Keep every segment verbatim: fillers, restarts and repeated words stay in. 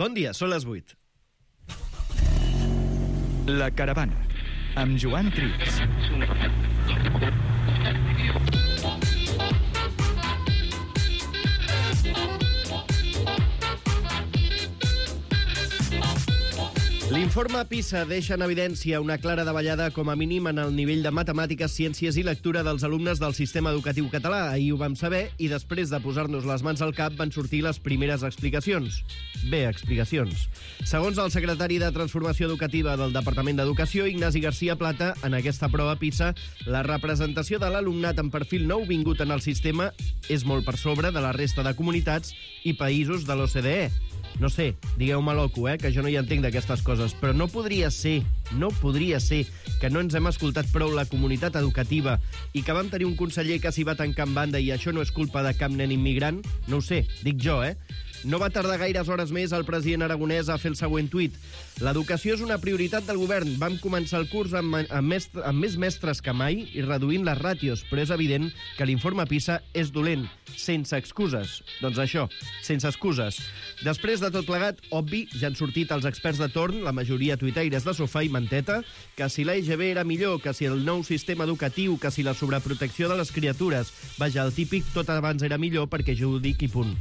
Bon dia, són les vuit. La Caravana, amb Joan Trias. L'informe PISA deixa en evidència una clara davallada com a mínim en el nivell de matemàtiques, ciències i lectura dels alumnes del sistema educatiu català. Ahir ho vam saber i després de posar-nos les mans al cap van sortir les primeres explicacions. Bé, explicacions. Segons el secretari de Transformació Educativa del Departament d'Educació, Ignasi García Plata, en aquesta prova PISA, la representació de l'alumnat amb perfil nou vingut en el sistema és molt per sobre de la resta de comunitats i països de l'O C D E. No sé, digueu-me loco, eh, que jo no hi entenc d'aquestes coses, però no podria ser, no podria ser que no ens hem escoltat prou la comunitat educativa i que vam tenir un conseller que s'hi va tancar en banda i això no és culpa de cap nen immigrant? No ho sé, dic jo, eh? No va tardar gaires hores més el president aragonès a fer el següent tuit. L'educació és una prioritat del govern. Vam començar el curs amb, amb, mestre, amb més mestres que mai i reduint les ràtios, però és evident que l'informe PISA és dolent, sense excuses. Doncs això, sense excuses. Després de tot plegat, obvi, ja han sortit els experts de torn, la majoria tuitaires de sofà i manteta, que si l'A I G B era millor, que si el nou sistema educatiu, que si la sobreprotecció de les criatures. Vaja, el típic tot abans era millor perquè jo ho dic i punt.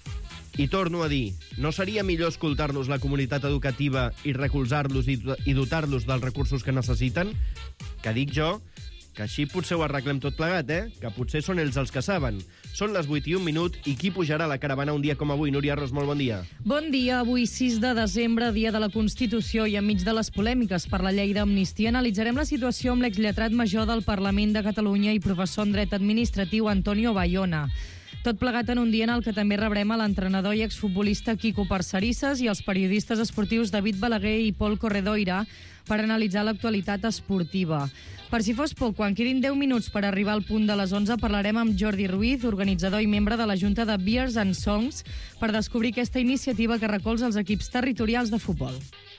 I torno a dir, no seria millor escoltar-los la comunitat educativa i recolzar-los i dotar-los dels recursos que necessiten? Que dic jo, que així potser ho arreglem tot plegat, eh? Que potser són ells els que saben. Són les vuit i un minut i qui pujarà a la caravana un dia com avui? Núria Ros, molt bon dia. Bon dia, avui sis de desembre, dia de la Constitució, i enmig de les polèmiques per la llei d'amnistia analitzarem la situació amb l'exlletrat major del Parlament de Catalunya i professor en dret administratiu Antonio Bayona. Tot plegat en un dia en el que també rebrem a l'entrenador i exfutbolista Quico Parcerisses i els periodistes esportius David Balaguer i Pol Corredoira per analitzar l'actualitat esportiva. Per si fos poc, quan quedin deu minuts per arribar al punt de les onze, parlarem amb Jordi Ruiz, organitzador i membre de la Junta de Beers and Songs, per descobrir aquesta iniciativa que recolza els equips territorials de futbol.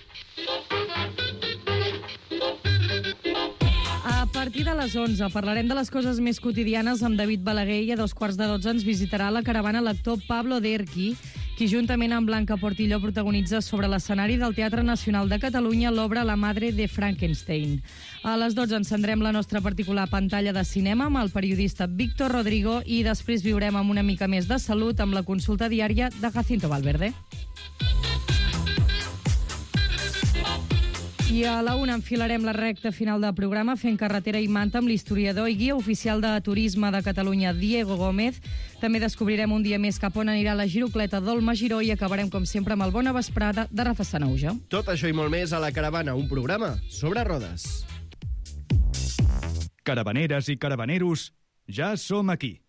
A partir de les onze parlarem de les coses més quotidianes amb David Balaguer i a dos quarts de dotze ens visitarà la caravana l'actor Pablo Derqui, qui juntament amb Blanca Portillo protagonitza sobre l'escenari del Teatre Nacional de Catalunya l'obra La madre de Frankenstein. A les dotze encendrem la nostra particular pantalla de cinema amb el periodista Víctor Rodrigo i després viurem amb una mica més de salut amb la consulta diària de Jacinto Valverde. I a la una enfilarem la recta final del programa fent carretera i manta amb l'historiador i guia oficial de turisme de Catalunya, Diego Gómez. També descobrirem un dia més cap on anirà la girocleta d'Olma Giró i acabarem, com sempre, amb el Bona Vesprada de Rafa Sanauja. Tot això i molt més a La Caravana, un programa sobre rodes. Caravaneres i caravaneros, ja som aquí.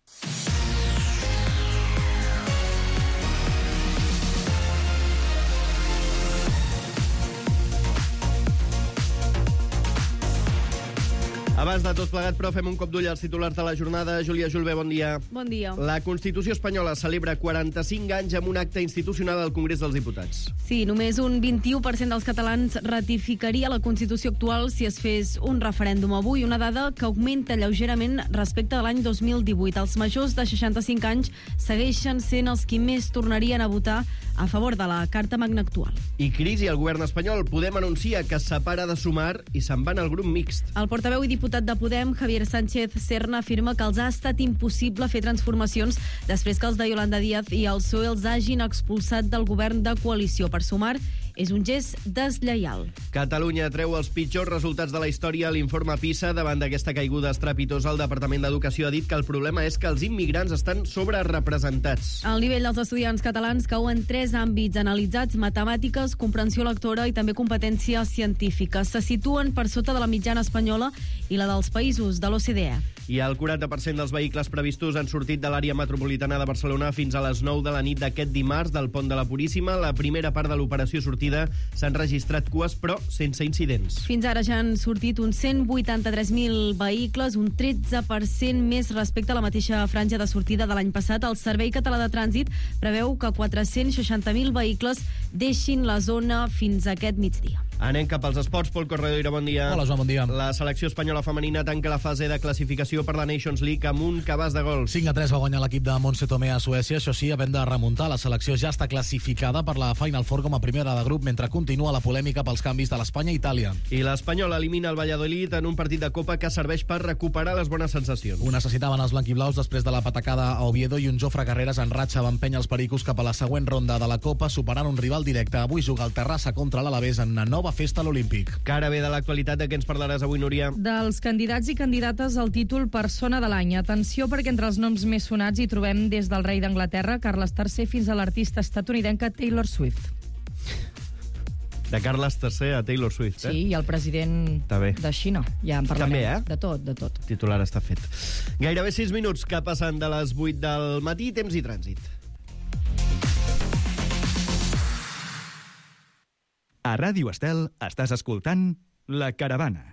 Abans de tot plegat, però, fem un cop d'ull als titulars de la jornada. Júlia Julve, bon dia. Bon dia. La Constitució espanyola celebra quaranta-cinc anys amb un acte institucional al Congrés dels Diputats. Sí, només un vint-i-u per cent dels catalans ratificaria la Constitució actual si es fes un referèndum avui, una dada que augmenta lleugerament respecte de l'any dos mil divuit. Els majors de seixanta-cinc anys segueixen sent els qui més tornarien a votar a favor de la Carta Magna actual. I crisi al govern espanyol. Podem anuncia que es separa de Sumar i se'n van al grup mixt. El portaveu i diputat de Podem, Javier Sánchez Serna, afirma que els ha estat impossible fer transformacions després que els de Yolanda Díaz i el P S O E els hagin expulsat del govern de coalició. Per Sumar, és un gest deslleial. Catalunya treu els pitjors resultats de la història a l'informe PISA. Davant d'aquesta caiguda estrepitosa, el Departament d'Educació ha dit que el problema és que els immigrants estan sobrerepresentats. El nivell dels estudiants catalans cau en tres àmbits analitzats: matemàtiques, comprensió lectora i també competència científica. Se situen per sota de la mitjana espanyola i la dels països de l'O C D E. I el quaranta per cent dels vehicles previstos han sortit de l'àrea metropolitana de Barcelona fins a les nou de la nit d'aquest dimarts del Pont de la Puríssima. La primera part de l'operació sortida s'han registrat cues, però sense incidents. Fins ara ja han sortit uns cent vuitanta-tres mil vehicles, un tretze per cent més respecte a la mateixa franja de sortida de l'any passat. El Servei Català de Trànsit preveu que quatre-cents seixanta mil vehicles deixin la zona fins a aquest migdia. Anem cap als esports. Pol Corredera, bon dia. Hola, Joan, bon dia. La selecció espanyola femenina tanca la fase de classificació per la Nations League amb un cabàs de gols. cinc a tres va guanyar l'equip de Montse Tomé a Suècia. Això sí, havent de remuntar. La selecció ja està classificada per la Final Four com a primera de grup, mentre continua la polèmica pels canvis de l'Espanya i Itàlia. I l'Espanyol elimina el Valladolid en un partit de Copa que serveix per recuperar les bones sensacions. Ho necessitaven els blanquiblaus després de la patacada a Oviedo i un Jofre Carreras en ratxa va empènyer els pericos cap a la següent ronda de la Copa, superant un rival directe. Avui juga el Terrassa contra l'Alavés en una nova festa a l'Olímpic. Cara bé de l'actualitat, de què ens parlaràs avui, Núria? Dels candidats i candidates al títol Persona de l'any. Atenció, perquè entre els noms més sonats hi trobem des del rei d'Anglaterra, Carles tercer, fins a l'artista estatunidenca Taylor Swift. De Carles tercer a Taylor Swift, eh? Sí, i el president de Xina. Ja en parlarem. També, eh? De tot, de tot. El titular està fet. Gairebé sis minuts que passen de les vuit del matí, temps i trànsit. A Ràdio Estel estàs escoltant La Caravana.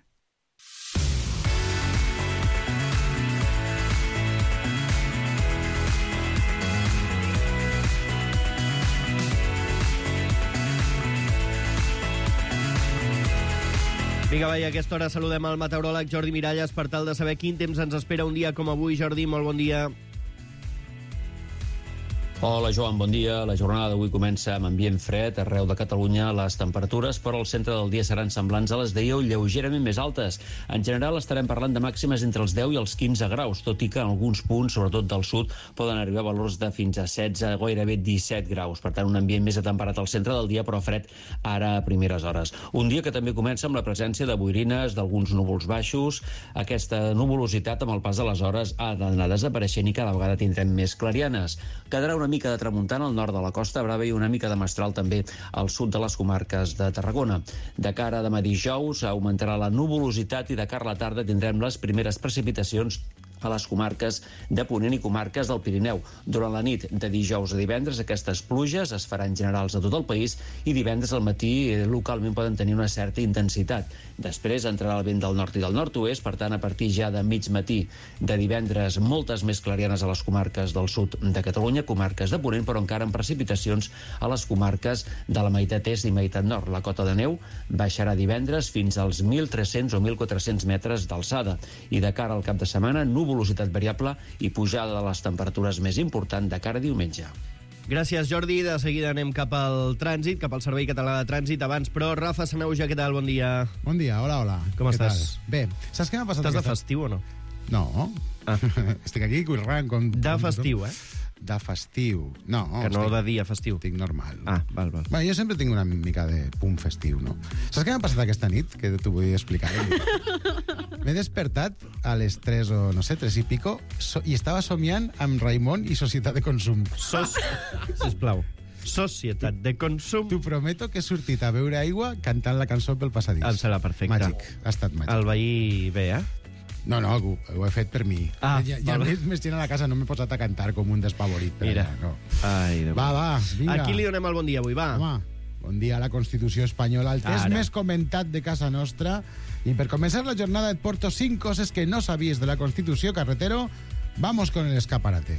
Vinga, va, i a aquesta hora saludem el meteoròleg Jordi Miralles per tal de saber quin temps ens espera un dia com avui. Jordi, molt bon dia. Hola, Joan, bon dia. La jornada d'avui comença amb ambient fred arreu de Catalunya. Les temperatures per al centre del dia seran semblants a les d'ahir o lleugerament més altes. En general estarem parlant de màximes entre els deu i els quinze graus, tot i que en alguns punts, sobretot del sud, poden arribar a valors de fins a setze, gairebé disset graus. Per tant, un ambient més atemperat al centre del dia, però fred ara a primeres hores. Un dia que també comença amb la presència de boirines, d'alguns núvols baixos. Aquesta nuvolositat, amb el pas de les hores, ha d'anar desapareixent i cada vegada tindrem més clarianes. Quedarà una mica de tramuntana al nord de la Costa Brava i una mica de mestral també al sud de les comarques de Tarragona. De cara a demà dijous augmentarà la nuvolositat i de cara a la tarda tindrem les primeres precipitacions a les comarques de Ponent i comarques del Pirineu. Durant la nit de dijous a divendres aquestes pluges es faran generals a tot el país i divendres al matí eh, localment poden tenir una certa intensitat. Després entrarà el vent del nord i del nord-oest, per tant a partir ja de mig matí de divendres moltes més clarianes a les comarques del sud de Catalunya, comarques de Ponent, però encara amb precipitacions a les comarques de la meitat est i meitat nord. La cota de neu baixarà divendres fins als mil tres-cents o mil quatre-cents metres d'alçada i de cara al cap de setmana nuvolositat variable i pujada de les temperatures més important de cara a diumenge. Gràcies, Jordi. De seguida anem cap al trànsit, cap al Servei Català de Trànsit. Abans, però, Rafa Sanauja, què tal? Bon dia. Bon dia, hola, hola. Com Què estàs? tal? Bé, saps què m'ha passat? Estàs de aquesta... festiu o no? No. Ah. Estic aquí currant com... De festiu, eh? De festiu. No, Que no estic... de dia festiu. Estic normal. Ah, val, val. Bueno, jo sempre tinc una mica de punt festiu, no? Saps què m'ha passat aquesta nit? Que t'ho vull explicar. M'he despertat a les tres o no sé, tres i pico, so, i estava somiant amb Raimon i Societat de Consum. Sos... Sisplau. Societat de Consum. T'ho prometo que he sortit a beure aigua cantant la cançó pel passadís. Em serà perfecte. Màgic, ha estat màgic. El veí bé, eh? No, no, ho, ho he fet per mi. Ah, ja ja val. més, més gent a la casa, no m'he posat a cantar com un despavorit. Per Mira. allà, no. Ai, Déu. Va, va, vinga. A qui li donem el bon dia avui, va? Home, bon dia a la Constitució espanyola, el test Ara. més comentat de casa nostra. I per començar la jornada et porto cinc coses que no sabies de la Constitució, carretero. Vamos con el escaparate.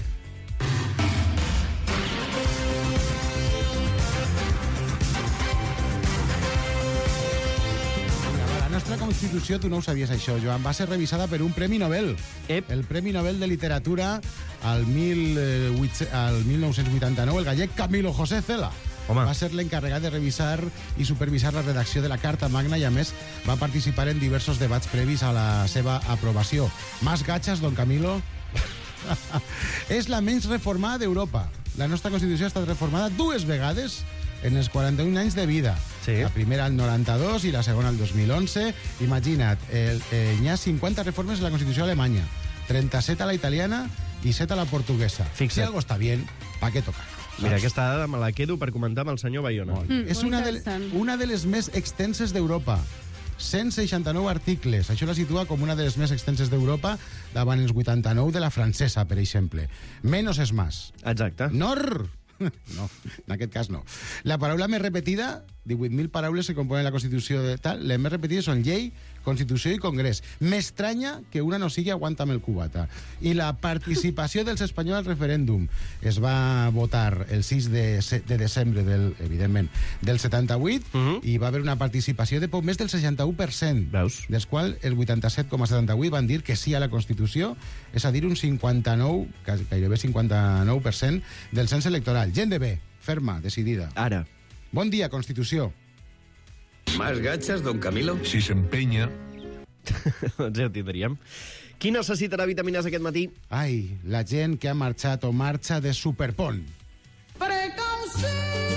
La nostra Constitució, tu no ho sabies això, Joan, va ser revisada per un Premi Nobel. Ep. El Premi Nobel de Literatura al, mil, eh, vuit, al mil nou-cents vuitanta-nou, el gallec Camilo José Cela. Home. Va ser l'encarregat de revisar i supervisar la redacció de la Carta Magna i, a més, va participar en diversos debats previs a la seva aprovació. Más gachas, don Camilo? És la menys reformada d'Europa. La nostra Constitució ha estat reformada dues vegades en els quaranta-un anys de vida. Sí. La primera al noranta-dos i la segona al dos mil onze. Imagina't, el, eh, hi ha cinquanta reformes a la Constitució alemanya, trenta-set a la italiana i set a la portuguesa. Fixa't. Si algo està bien, ¿pa qué tocar? Mira, aquesta dada me la quedo per comentar amb el senyor Bayona. Mm, és una de, una de les més extenses d'Europa. cent seixanta-nou articles. Això la situa com una de les més extenses d'Europa, davant els vuitanta-nou de la francesa, per exemple. Menos es más. Exacte. Nor! No, en aquest cas no. La paraula més repetida divuit mil paraules que componen la Constitució de tal, les més repetides són llei, Constitució i Congrés. M'estranya que una no sigui aguanta'm el cubata. I la participació dels espanyols al referèndum es va votar el sis de, de desembre, del, evidentment, del setanta-vuit, uh -huh. i va haver una participació de poc més del seixanta-u per cent, Veus? dels quals el vuitanta-set coma setanta-vuit van dir que sí a la Constitució, és a dir, un cinquanta-nou, gairebé cinquanta-nou per cent del cens electoral. Gent de bé, ferma, decidida. Ara. Bon dia, Constitució. ¿Más gachas, don Camilo? Si se empeña. Doncs ja ho tindríem. Qui necessitarà vitamines aquest matí? Ai, la gent que ha marxat o marxa de Superpont. Precaució,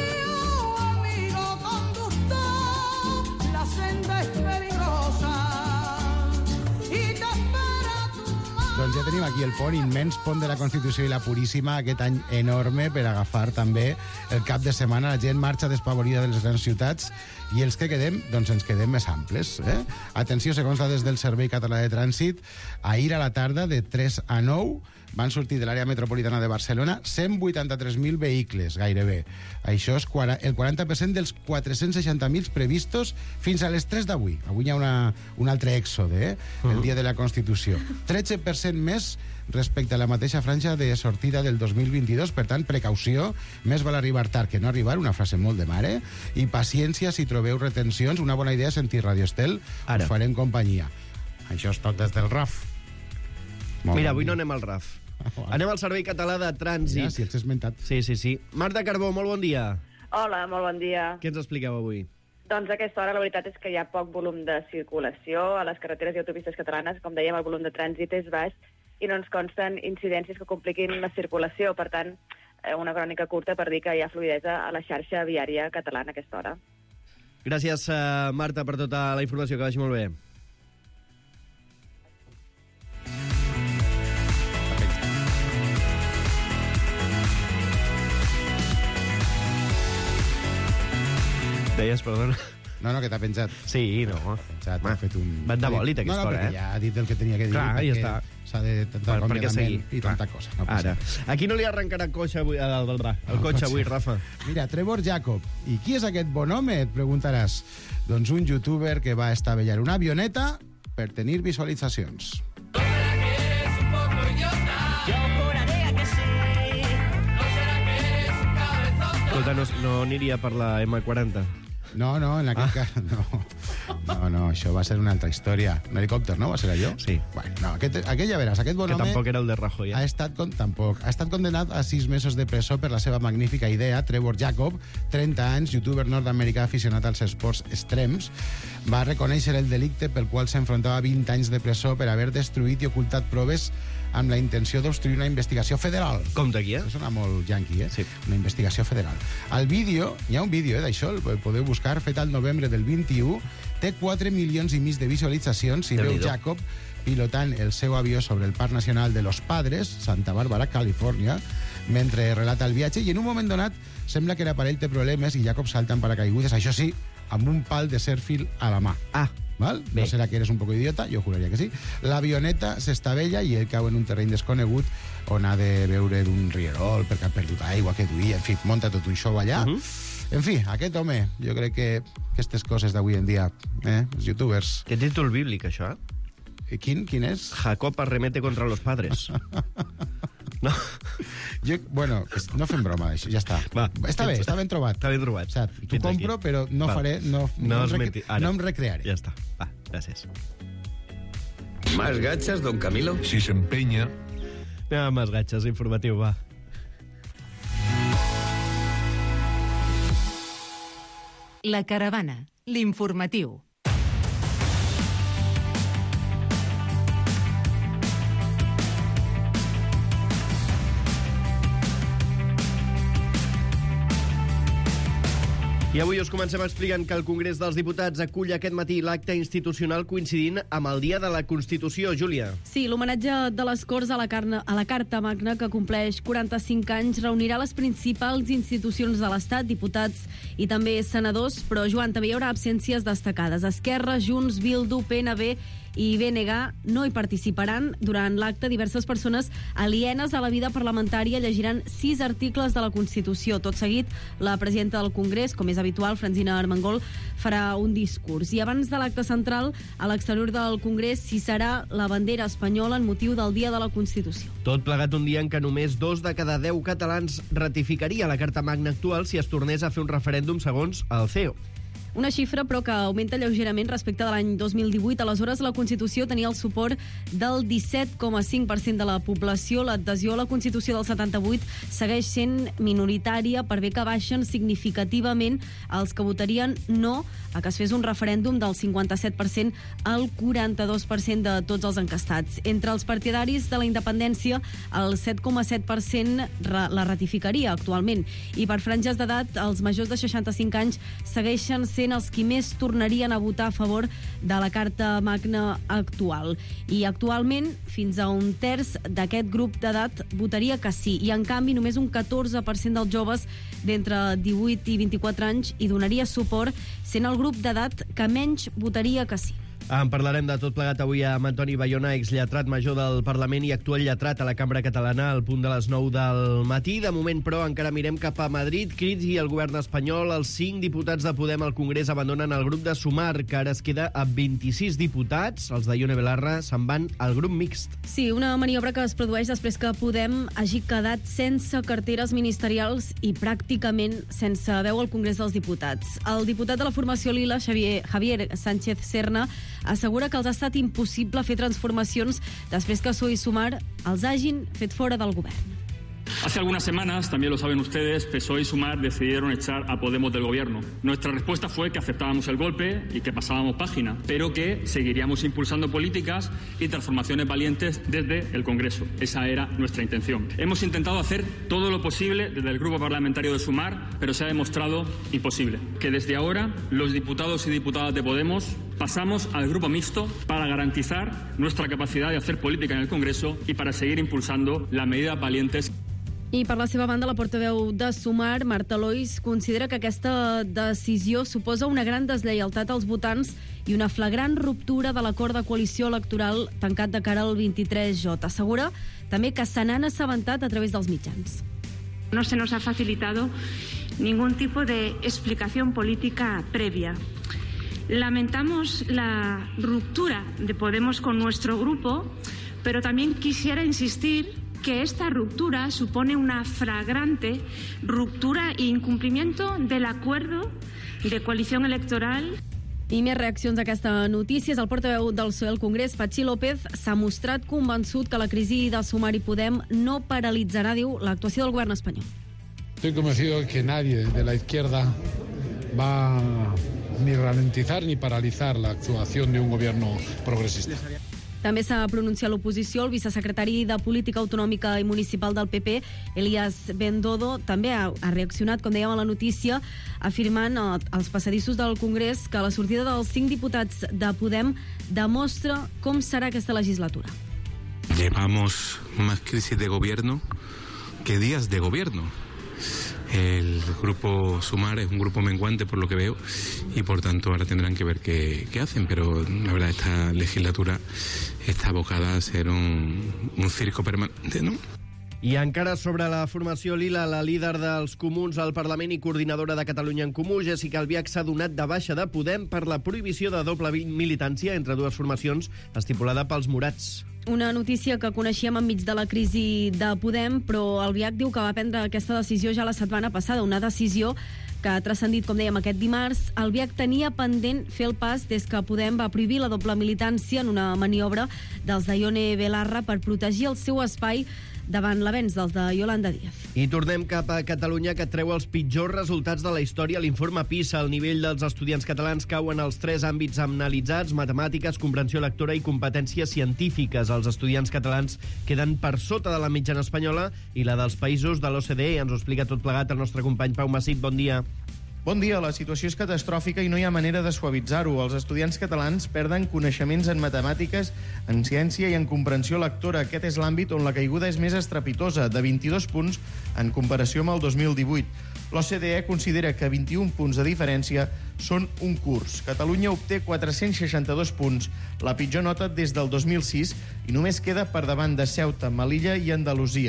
amigo conductor, la senda es peligrosa y te espera tu mano. Doncs ja tenim aquí el pont, immens pont de la Constitució i la Puríssima, aquest any enorme per agafar també el cap de setmana. La gent marxa despavorida de les grans ciutats i els que quedem, doncs ens quedem més amples. Eh? Atenció, segons dades del Servei Català de Trànsit, ahir a la tarda, de tres a nou, van sortir de l'àrea metropolitana de Barcelona cent vuitanta-tres mil vehicles, gairebé. Això és el quaranta per cent dels quatre-cents seixanta mil previstos fins a les tres d'avui. Avui hi ha una, un altre èxode, eh? El dia de la Constitució. tretze per cent més respecte a la mateixa franja de sortida del dos mil vint-i-dos. Per tant, precaució, més val arribar tard que no arribar, una frase molt de mare, i paciència si trobeu retencions. Una bona idea és sentir Radio Estel, Ara. us farem companyia. Això és tot des del R A F. Molt Mira, bon avui dia. no anem al R A F. Anem al Servei Català de Trànsit. Ja, si els he esmentat. Sí, sí, sí. Marta Carbó, molt bon dia. Hola, molt bon dia. Què ens expliqueu avui? Doncs a aquesta hora la veritat és que hi ha poc volum de circulació a les carreteres i autopistes catalanes. Com dèiem, el volum de trànsit és baix i no ens consten incidències que compliquin la circulació. Per tant, una crònica curta per dir que hi ha fluidesa a la xarxa viària catalana a aquesta hora. Gràcies, Marta, per tota la informació. Que vagi molt bé. Deies, perdona. No, no, que t'ha penjat. Sí, no. Penjat, m'ha fet un... Van de bòlit, aquesta no, no, hora, eh? ja ha dit el que tenia que dir. Clar, ja està. S'ha de tanta Per, per què seguir? i tanta Clar. cosa. No Ara. A qui no li arrencarà el cotxe avui, el, el, el, el cotxe avui, Rafa? Mira, Trevor Jacob. I qui és aquest bon home, et preguntaràs. Doncs un youtuber que va estavellar una avioneta per tenir visualitzacions. Escolta, no, no aniria per la ema quaranta? No, no, en aquest ah. cas... No. no, no, això va ser una altra història. Un helicòpter, no? Va ser allò? Sí. Bueno, no, aquest, aquest ja veràs, aquest bon que home... tampoc era el de Rajoy, eh? Ha estat, con, tampoc, ha estat condenat a sis mesos de presó per la seva magnífica idea. Trevor Jacob, trenta anys, youtuber nord-americà aficionat als esports extrems, va reconèixer el delicte pel qual s'enfrontava vint anys de presó per haver destruït i ocultat proves amb la intenció d'obstruir una investigació federal. Com d'aquí, eh? Això sona molt yanqui, eh? Sí. Una investigació federal. Al vídeo, hi ha un vídeo eh, d'això, el podeu buscar, fet al novembre del vint-i-u, té quatre milions i mig de visualitzacions i veu Jacob pilotant el seu avió sobre el Parc Nacional de Los Padres, Santa Bàrbara, Califòrnia, mentre relata el viatge, i en un moment donat sembla que l'aparell té problemes i Jacob salta en paracaigudes, això sí, amb un pal de surfil a la mà. Ah, Val? No serà que eres un poco idiota, jo juraria que sí. L'avioneta s'estavella i ell cau en un terreny desconegut on ha de veure d'un rierol perquè ha perdut aigua que duia, en fi, munta tot un show allà. Uh -huh. En fi, aquest home, jo crec que aquestes coses d'avui en dia, eh, els youtubers... Que títol bíblic, això, eh? Quin, quin és? Jacob arremete contra los padres. No? Jo, bueno, no fem broma d'això, ja està. Va, està bé, està ben trobat. Està ben trobat. T'ho compro, aquí. Però no Val. faré... No, no, no, em rec no em recrearé. Ja està. Va, gràcies. ¿Más gachas, don Camilo? Si se empeña. Anem amb els gatxes, informatiu, va. La Caravana, l'informatiu. I avui us comencem explicant que el Congrés dels Diputats acull aquest matí l'acte institucional coincidint amb el Dia de la Constitució, Júlia. Sí, l'homenatge de les Corts a la, carna, a la Carta Magna, que compleix quaranta-cinc anys, reunirà les principals institucions de l'Estat, diputats i també senadors, però, Joan, també hi haurà absències destacades. Esquerra, Junts, Bildu, P N B i B N G no hi participaran. Durant l'acte, diverses persones alienes a la vida parlamentària llegiran sis articles de la Constitució. Tot seguit, la presidenta del Congrés, com és habitual, Francina Armengol farà un discurs. I abans de l'acte central, a l'exterior del Congrés s'hi serà la bandera espanyola en motiu del Dia de la Constitució. Tot plegat un dia en què només dos de cada deu catalans ratificaria la Carta Magna actual si es tornés a fer un referèndum segons el C E O. Una xifra, però, que augmenta lleugerament respecte de l'any dos mil divuit. Aleshores, la Constitució tenia el suport del disset coma cinc per cent de la població. L'adhesió a la Constitució del setanta-vuit segueix sent minoritària, per bé que baixen significativament els que votarien no a que es fes un referèndum del cinquanta-set per cent al quaranta-dos per cent de tots els encastats. Entre els partidaris de la independència, el set coma set per cent la ratificaria actualment. I per franges d'edat, els majors de seixanta-cinc anys segueixen sent els qui més tornarien a votar a favor de la Carta Magna actual. I actualment, fins a un terç d'aquest grup d'edat votaria que sí. I, en canvi, només un catorze per cent dels joves d'entre divuit i vint-i-quatre anys hi donaria suport, sent el grup d'edat que menys votaria que sí. En parlarem de tot plegat avui amb Antoni Bayona, exlletrat major del Parlament i actual lletrat a la Cambra Catalana, al punt de les nou del matí. De moment, però, encara mirem cap a Madrid. Crits i el govern espanyol. Els cinc diputats de Podem al Congrés abandonen el grup de Sumar, que ara es queda a vint-i-sis diputats. Els de Ione Belarra se'n van al grup mixt. Sí, una maniobra que es produeix després que Podem hagi quedat sense carteres ministerials i pràcticament sense veu al Congrés dels Diputats. El diputat de la formació Lila, Xavier, Javier Sánchez Serna, assegura que els ha estat impossible fer transformacions després que P S O E i Sumar els hagin fet fora del govern. Hace algunas semanas, también lo saben ustedes, P S O E y Sumar decidieron echar a Podemos del gobierno. Nuestra respuesta fue que aceptábamos el golpe y que pasábamos página, pero que seguiríamos impulsando políticas y transformaciones valientes desde el Congreso. Esa era nuestra intención. Hemos intentado hacer todo lo posible desde el grupo parlamentario de Sumar, pero se ha demostrado imposible. Que desde ahora los diputados y diputadas de Podemos pasamos al grupo mixto para garantizar nuestra capacidad de hacer política en el Congreso y para seguir impulsando las medidas valientes. I per la seva banda, la portaveu de Sumar, Marta Lois, considera que aquesta decisió suposa una gran deslleialtat als votants i una flagrant ruptura de l'acord de coalició electoral tancat de cara al vint-i-tres J. Assegura també que se n'han assabentat a través dels mitjans. No se nos ha facilitado ningún tipo de explicación política previa. Lamentamos la ruptura de Podemos con nuestro grupo, pero también quisiera insistir que esta ruptura supone una flagrante ruptura e incumplimiento del acuerdo de coalición electoral. I més reaccions a aquesta notícia. El portaveu del P S O E al Congrés, Patxi López, s'ha mostrat convençut que la crisi de Sumar i Podem no paralitzarà, diu, l'actuació del govern espanyol. Estoy convencido de que nadie de la izquierda va ni ralentizar ni paralizar la actuación de un gobierno progresista. També s'ha pronunciat l'oposició. El vicesecretari de Política Autonòmica i Municipal del P P, Elías Bendodo, també ha, ha reaccionat, com dèiem a la notícia, afirmant als passadissos del Congrés que la sortida dels cinc diputats de Podem demostra com serà aquesta legislatura. Llevamos más crisis de gobierno que días de gobierno. El grupo Sumar es un grupo menguante por lo que veo y por tanto ahora tendrán que ver qué, qué hacen, pero la verdad esta legislatura está abocada a ser un, un circo permanente, ¿no? I encara sobre la formació Lila, la líder dels Comuns al Parlament i coordinadora de Catalunya en Comú, Jessica Albiach, s'ha donat de baixa de Podem per la prohibició de doble militància entre dues formacions estipulada pels morats. Una notícia que coneixíem enmig de la crisi de Podem, però Albiach diu que va prendre aquesta decisió ja la setmana passada, una decisió que ha transcendit, com dèiem, aquest dimarts. Albiach tenia pendent fer el pas des que Podem va prohibir la doble militància en una maniobra dels de Ione Belarra per protegir el seu espai davant l'avenç dels de Yolanda Díaz. I tornem cap a Catalunya, que treu els pitjors resultats de la història. L'informe PISA, el nivell dels estudiants catalans cauen als tres àmbits analitzats: matemàtiques, comprensió lectora i competències científiques. Els estudiants catalans queden per sota de la mitjana espanyola i la dels països de l'O C D E. Ens ho explica tot plegat el nostre company Pau Massit. Bon dia. Bon dia, la situació és catastròfica i no hi ha manera de suavitzar-ho. Els estudiants catalans perden coneixements en matemàtiques, en ciència i en comprensió lectora. Aquest és l'àmbit on la caiguda és més estrepitosa, de vint-i-dos punts en comparació amb el dos mil divuit. L'O C D E considera que vint-i-un punts de diferència són un curs. Catalunya obté quatre-cents seixanta-dos punts, la pitjor nota des del dos mil sis, i només queda per davant de Ceuta, Melilla i Andalusia.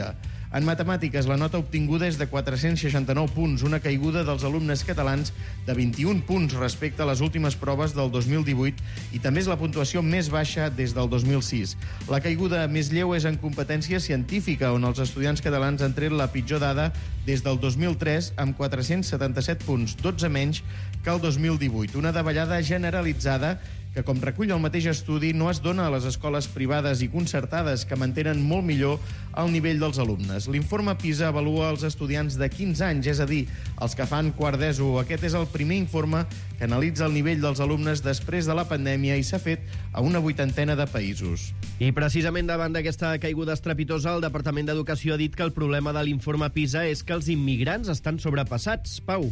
En matemàtiques, la nota obtinguda és de quatre-cents seixanta-nou punts, una caiguda dels alumnes catalans de vint-i-un punts respecte a les últimes proves del dos mil divuit i també és la puntuació més baixa des del dos mil sis. La caiguda més lleu és en competència científica, on els estudiants catalans han tret la pitjor dada des del dos mil tres amb quatre-cents setanta-set punts, dotze menys que el dos mil divuit. Una davallada generalitzada que, com recull el mateix estudi, no es dona a les escoles privades i concertades, que mantenen molt millor el nivell dels alumnes. L'informe PISA avalua els estudiants de quinze anys, és a dir, els que fan quart d'ESO. Aquest és el primer informe que analitza el nivell dels alumnes després de la pandèmia i s'ha fet a una vuitantena de països. I precisament davant d'aquesta caiguda estrepitosa, el Departament d'Educació ha dit que el problema de l'informe PISA és que els immigrants estan sobrepassats. Pau.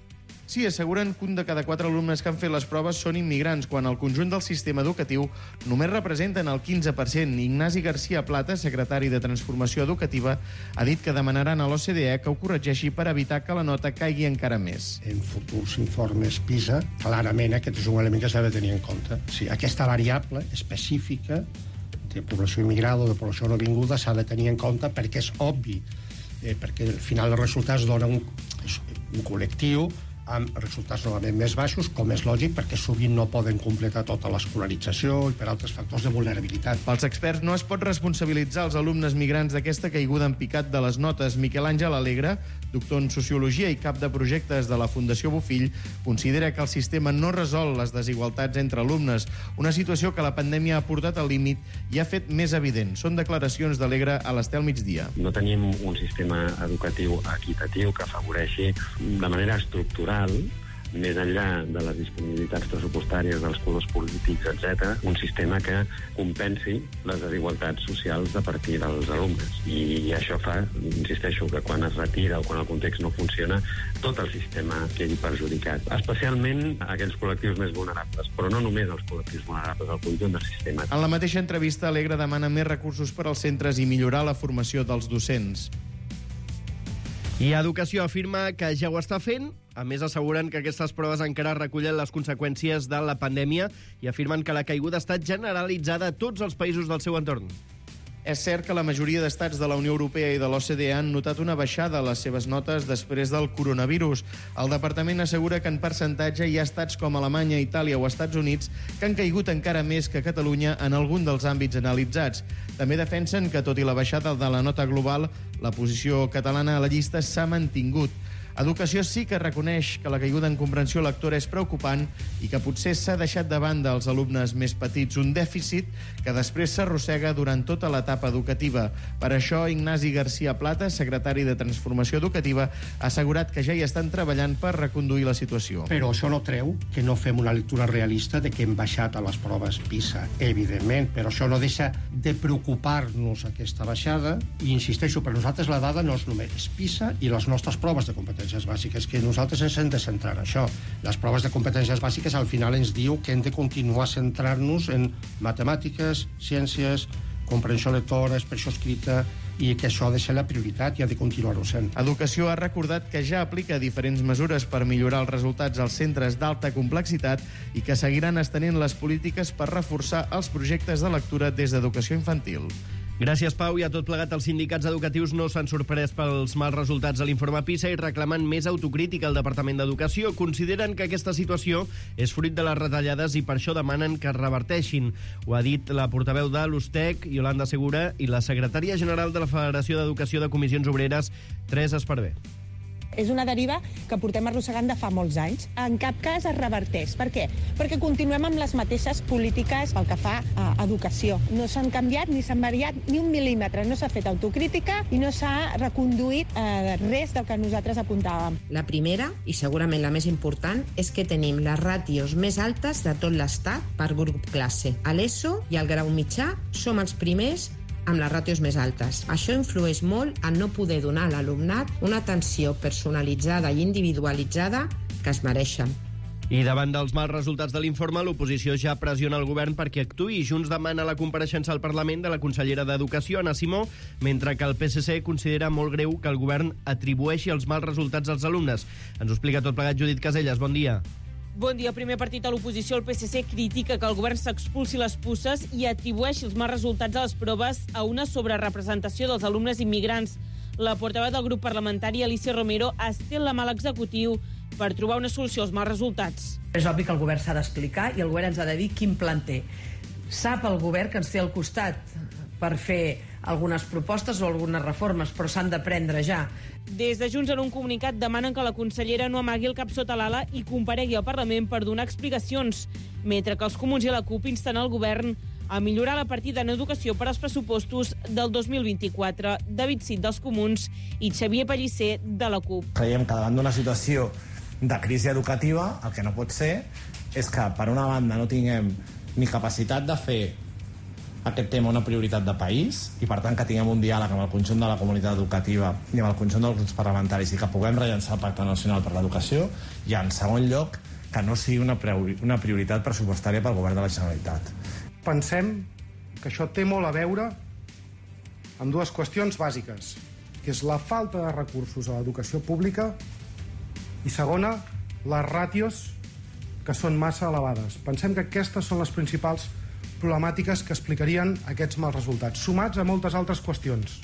Sí, asseguren que un de cada quatre alumnes que han fet les proves són immigrants, quan el conjunt del sistema educatiu només representen el quinze per cent. Ignasi García Plata, secretari de Transformació Educativa, ha dit que demanaran a l'O C D E que ho corregeixi per evitar que la nota caigui encara més. En futurs informes PISA, clarament aquest és un element que s'ha de tenir en compte. Sí, aquesta variable específica de població immigrada o de població no vinguda s'ha de tenir en compte perquè és obvi, eh, perquè al final els resultats donen un, un col·lectiu amb resultats novament més baixos, com és lògic, perquè sovint no poden completar tota l'escolarització i per altres factors de vulnerabilitat. Pels experts no es pot responsabilitzar els alumnes migrants d'aquesta caiguda en picat de les notes. Miquel Àngel Alegre, doctor en Sociologia i cap de projectes de la Fundació Bofill, considera que el sistema no resol les desigualtats entre alumnes, una situació que la pandèmia ha portat al límit i ha fet més evident. Són declaracions d'Alegre a l'Estel Migdia. No tenim un sistema educatiu equitatiu que afavoreixi de manera estructural, més enllà de les disponibilitats pressupostàries dels colors polítics, etcètera, un sistema que compensi les desigualtats socials a partir dels alumnes. I això fa, insisteixo, que quan es retira o quan el context no funciona, tot el sistema quedi perjudicat. Especialment aquells col·lectius més vulnerables, però no només els col·lectius vulnerables, el conjunt del sistema. En la mateixa entrevista, Alegre demana més recursos per als centres i millorar la formació dels docents. I Educació afirma que ja ho està fent. A més, asseguren que aquestes proves encara recullen les conseqüències de la pandèmia i afirmen que la caiguda ha estat generalitzada a tots els països del seu entorn. És cert que la majoria d'estats de la Unió Europea i de l'O C D E han notat una baixada a les seves notes després del coronavirus. El departament assegura que en percentatge hi ha estats com Alemanya, Itàlia o Estats Units que han caigut encara més que Catalunya en algun dels àmbits analitzats. També defensen que, tot i la baixada de la nota global, la posició catalana a la llista s'ha mantingut. Educació sí que reconeix que la caiguda en comprensió lectora és preocupant i que potser s'ha deixat de banda els alumnes més petits, un dèficit que després s'arrossega durant tota l'etapa educativa. Per això, Ignasi García Plata, secretari de Transformació Educativa, ha assegurat que ja hi estan treballant per reconduir la situació. Però això no treu que no fem una lectura realista de que hem baixat a les proves PISA, evidentment, però això no deixa de preocupar-nos aquesta baixada i, insisteixo, per nosaltres la dada no és només PISA i les nostres proves de competència bàsiques, que nosaltres ens hem de centrar en això. Les proves de competències bàsiques al final ens diu que hem de continuar centrar-nos en matemàtiques, ciències, comprensió lectora, expressió escrita, i que això ha de ser la prioritat i ha de continuar-ho sent. Educació ha recordat que ja aplica diferents mesures per millorar els resultats als centres d'alta complexitat i que seguiran estenent les polítiques per reforçar els projectes de lectura des d'educació infantil. Gràcies, Pau. I a tot plegat, els sindicats educatius no s'han sorprès pels mals resultats de l'informe PISA i reclamen més autocrítica al Departament d'Educació. Consideren que aquesta situació és fruit de les retallades i per això demanen que es reverteixin. Ho ha dit la portaveu de l'USTEC, Yolanda Segura, i la secretària general de la Federació d'Educació de Comissions Obreres, Teresa Esparvé. És una deriva que portem arrossegant de fa molts anys. En cap cas es reverteix. Per què? Perquè continuem amb les mateixes polítiques pel que fa a educació. No s'han canviat ni s'han variat ni un mil·límetre. No s'ha fet autocrítica i no s'ha reconduït eh, res del que nosaltres apuntàvem. La primera, i segurament la més important, és que tenim les ràtios més altes de tot l'Estat per grup classe. A l'ESO i al grau mitjà som els primers amb les ràtios més altes. Això influeix molt en no poder donar a l'alumnat una atenció personalitzada i individualitzada que es mereixen. I davant dels mals resultats de l'informe, l'oposició ja pressiona el govern perquè actuï. Junts demana la compareixença al Parlament de la consellera d'Educació, Anna Simó, mentre que el P S C considera molt greu que el govern atribueixi els mals resultats als alumnes. Ens ho explica tot plegat Judit Caselles. Bon dia. Bon dia. Primer partit a l'oposició, el P S C critica que el govern s'expulsi les puces i atribueixi els mals resultats a les proves a una sobrerepresentació dels alumnes immigrants. la portaveu del grup parlamentari, Alicia Romero, estén la mà a l'executiu per trobar una solució als mals resultats. És obvi que el govern s'ha d'explicar i el govern ens ha de dir quin plan té. Sap el govern que ens té al costat per fer algunes propostes o algunes reformes, però s'han de prendre ja. Des de Junts, en un comunicat, demanen que la consellera no amagui el cap sota l'ala i comparegui al Parlament per donar explicacions, mentre que els comuns i la CUP insten el govern a millorar la partida en educació per als pressupostos del dos mil vint-i-quatre. David Cid, dels comuns, i Xavier Pellicer, de la CUP. Creiem que davant d'una situació de crisi educativa, el que no pot ser és que, per una banda, no tinguem ni capacitat de fer aquest tema una prioritat de país i, per tant, que tinguem un diàleg amb el conjunt de la comunitat educativa i amb el conjunt dels grups parlamentaris i que puguem rellançar el Pacte Nacional per l'Educació, i, en segon lloc, que no sigui una, una prioritat pressupostària pel govern de la Generalitat. Pensem que això té molt a veure amb dues qüestions bàsiques, que és la falta de recursos a l'educació pública i, segona, les ràtios que són massa elevades. Pensem que aquestes són les principals problemàtiques que explicarien aquests mals resultats, sumats a moltes altres qüestions,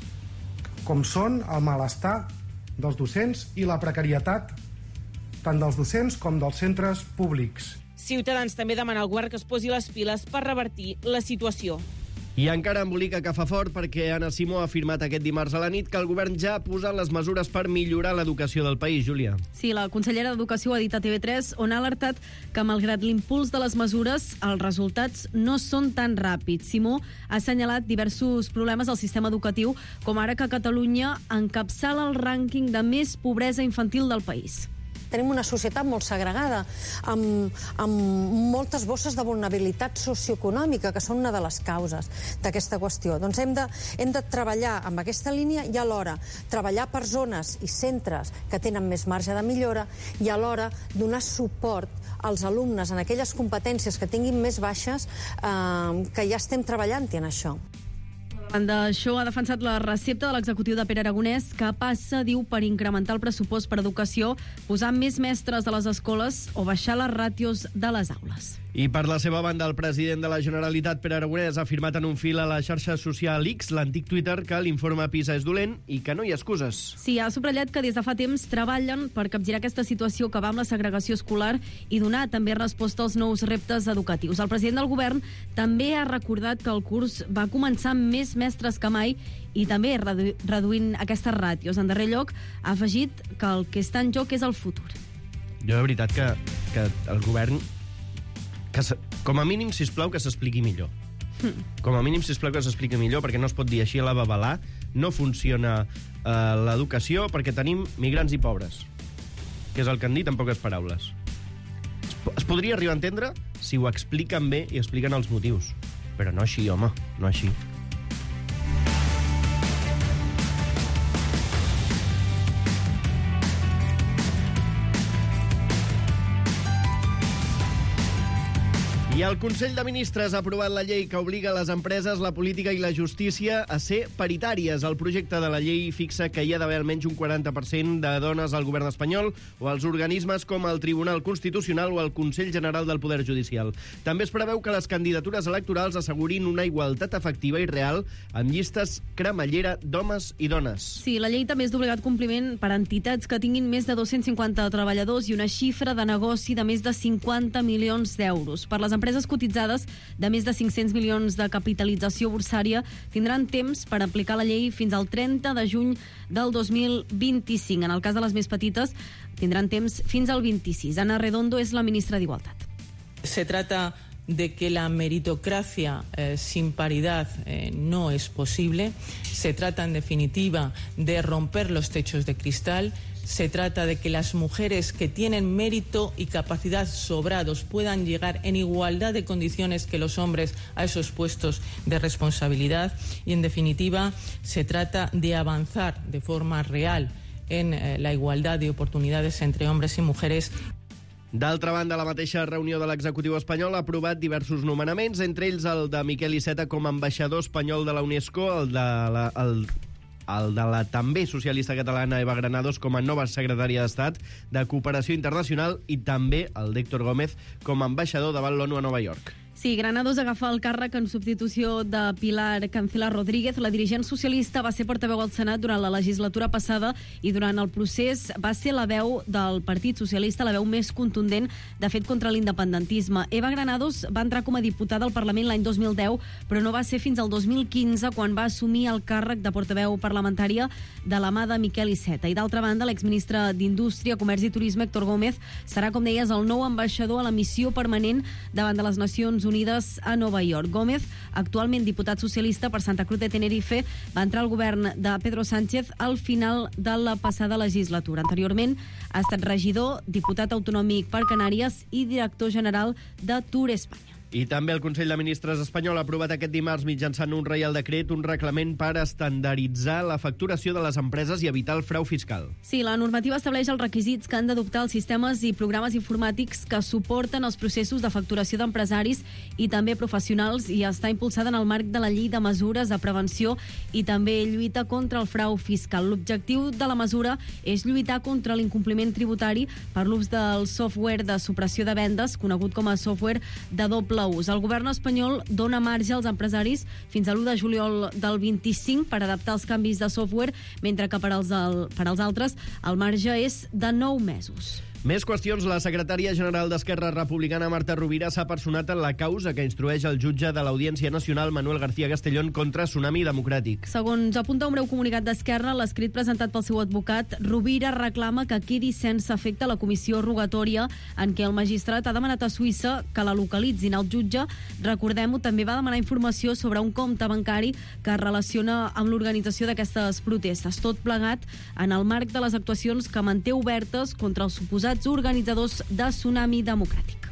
com són el malestar dels docents i la precarietat tant dels docents com dels centres públics. Ciutadans també demana al govern que es posi les piles per revertir la situació. I encara embolica que fa fort perquè Anna Simó ha afirmat aquest dimarts a la nit que el govern ja ha posat les mesures per millorar l'educació del país, Júlia. Sí, la consellera d'Educació ha dit a T V tres, on ha alertat que, malgrat l'impuls de les mesures, els resultats no són tan ràpids. Simó ha assenyalat diversos problemes al sistema educatiu, com ara que Catalunya encapçala el rànquing de més pobresa infantil del país. Tenim una societat molt segregada, amb, amb moltes bosses de vulnerabilitat socioeconòmica, que són una de les causes d'aquesta qüestió. Doncs hem de, hem de treballar amb aquesta línia i alhora treballar per zones i centres que tenen més marge de millora i alhora donar suport als alumnes en aquelles competències que tinguin més baixes, eh, que ja estem treballant-hi en això. Davant d'això, ha defensat la recepta de l'executiu de Pere Aragonès, que passa, diu, per incrementar el pressupost per educació, posar més mestres a les escoles o baixar les ràtios de les aules. I per la seva banda, el president de la Generalitat, Pere Aragonès, ha afirmat en un fil a la xarxa social X, l'antic Twitter, que l'informe PISA és dolent i que no hi ha excuses. Sí, ha subratllat que des de fa temps treballen per capgirar aquesta situació que va amb la segregació escolar i donar també resposta als nous reptes educatius. El president del govern també ha recordat que el curs va començar amb més mestres que mai i també redu reduint aquestes ràtios. En darrer lloc, ha afegit que el que està en joc és el futur. Jo, de veritat, que, que el govern... Que com a mínim, sisplau, que s'expliqui millor. Mm. Com a mínim, sisplau, que s'expliqui millor, perquè no es pot dir així a la babalà, no funciona eh, l'educació perquè tenim migrants i pobres, que és el que han dit en poques paraules. Es, es podria arribar a entendre si ho expliquen bé i expliquen els motius, però no així, home, no així. I el Consell de Ministres ha aprovat la llei que obliga les empreses, la política i la justícia a ser paritàries. El projecte de la llei fixa que hi ha d'haver almenys un quaranta per cent de dones al govern espanyol o als organismes com el Tribunal Constitucional o el Consell General del Poder Judicial. També es preveu que les candidatures electorals assegurin una igualtat efectiva i real amb llistes cremallera d'homes i dones. Sí, la llei també és d'obligat compliment per a entitats que tinguin més de dos-cents cinquanta treballadors i una xifra de negoci de més de cinquanta milions d'euros. Per les empreses empreses cotitzades de més de cinc-cents milions de capitalització borsària tindran temps per aplicar la llei fins al trenta de juny del dos mil vint-i-cinc. En el cas de les més petites, tindran temps fins al vint-i-sis. Ana Redondo és la ministra d'Igualtat. Se trata de que la meritocracia eh, sin paridad eh, no es posible. Se trata, en definitiva, de romper los techos de cristal. Se trata de que las mujeres que tienen mérito y capacidad sobrados puedan llegar en igualdad de condiciones que los hombres a esos puestos de responsabilidad. Y, en definitiva, se trata de avanzar de forma real en eh, la igualdad de oportunidades entre hombres y mujeres. D'altra banda, la mateixa reunió de l'executiu espanyol ha aprovat diversos nomenaments, entre ells el de Miquel Iceta com a ambaixador espanyol de la UNESCO, el de la, el, el de la també socialista catalana Eva Granados com a nova secretària d'Estat de Cooperació Internacional i també el d'Héctor Gómez com a ambaixador davant l'ONU a Nova York. Sí, Granados agafa el càrrec en substitució de Pilar Cancela Rodríguez. La dirigent socialista va ser portaveu al Senat durant la legislatura passada i durant el procés va ser la veu del Partit Socialista, la veu més contundent, de fet, contra l'independentisme. Eva Granados va entrar com a diputada al Parlament l'any dos mil deu, però no va ser fins al dos mil quinze quan va assumir el càrrec de portaveu parlamentària de la mà de Miquel Iceta. I d'altra banda, l'exministre d'Indústria, Comerç i Turisme, Héctor Gómez, serà, com deies, el nou ambaixador a la missió permanent davant de les Nacions Unides a Nova York. Gómez, actualment diputat socialista per Santa Cruz de Tenerife, va entrar al govern de Pedro Sánchez al final de la passada legislatura. Anteriorment ha estat regidor, diputat autonòmic per Canàries i director general de Tour Espanya. I també el Consell de Ministres espanyol ha aprovat aquest dimarts mitjançant un reial decret un reglament per estandarditzar la facturació de les empreses i evitar el frau fiscal. Sí, la normativa estableix els requisits que han d'adoptar els sistemes i programes informàtics que suporten els processos de facturació d'empresaris i també professionals i està impulsada en el marc de la Llei de Mesures de Prevenció i també lluita contra el frau fiscal. L'objectiu de la mesura és lluitar contra l'incompliment tributari per l'ús del software de supressió de vendes, conegut com a software de doble ús. El govern espanyol dona marge als empresaris fins a l'u de juliol del vint-i-cinc per adaptar els canvis de software, mentre que per als, per als altres el marge és de nou mesos. Més qüestions. La secretària general d'Esquerra Republicana, Marta Rovira, s'ha personat en la causa que instrueix el jutge de l'Audiència Nacional, Manuel García Castellón, contra Tsunami Democràtic. Segons apunta un breu comunicat d'Esquerra, l'escrit presentat pel seu advocat, Rovira reclama que quedi sense efecte la comissió rogatòria en què el magistrat ha demanat a Suïssa que la localitzin. El jutge, recordem-ho, també va demanar informació sobre un compte bancari que es relaciona amb l'organització d'aquestes protestes. Tot plegat en el marc de les actuacions que manté obertes contra els suposats organitzadors de Tsunami Democràtic.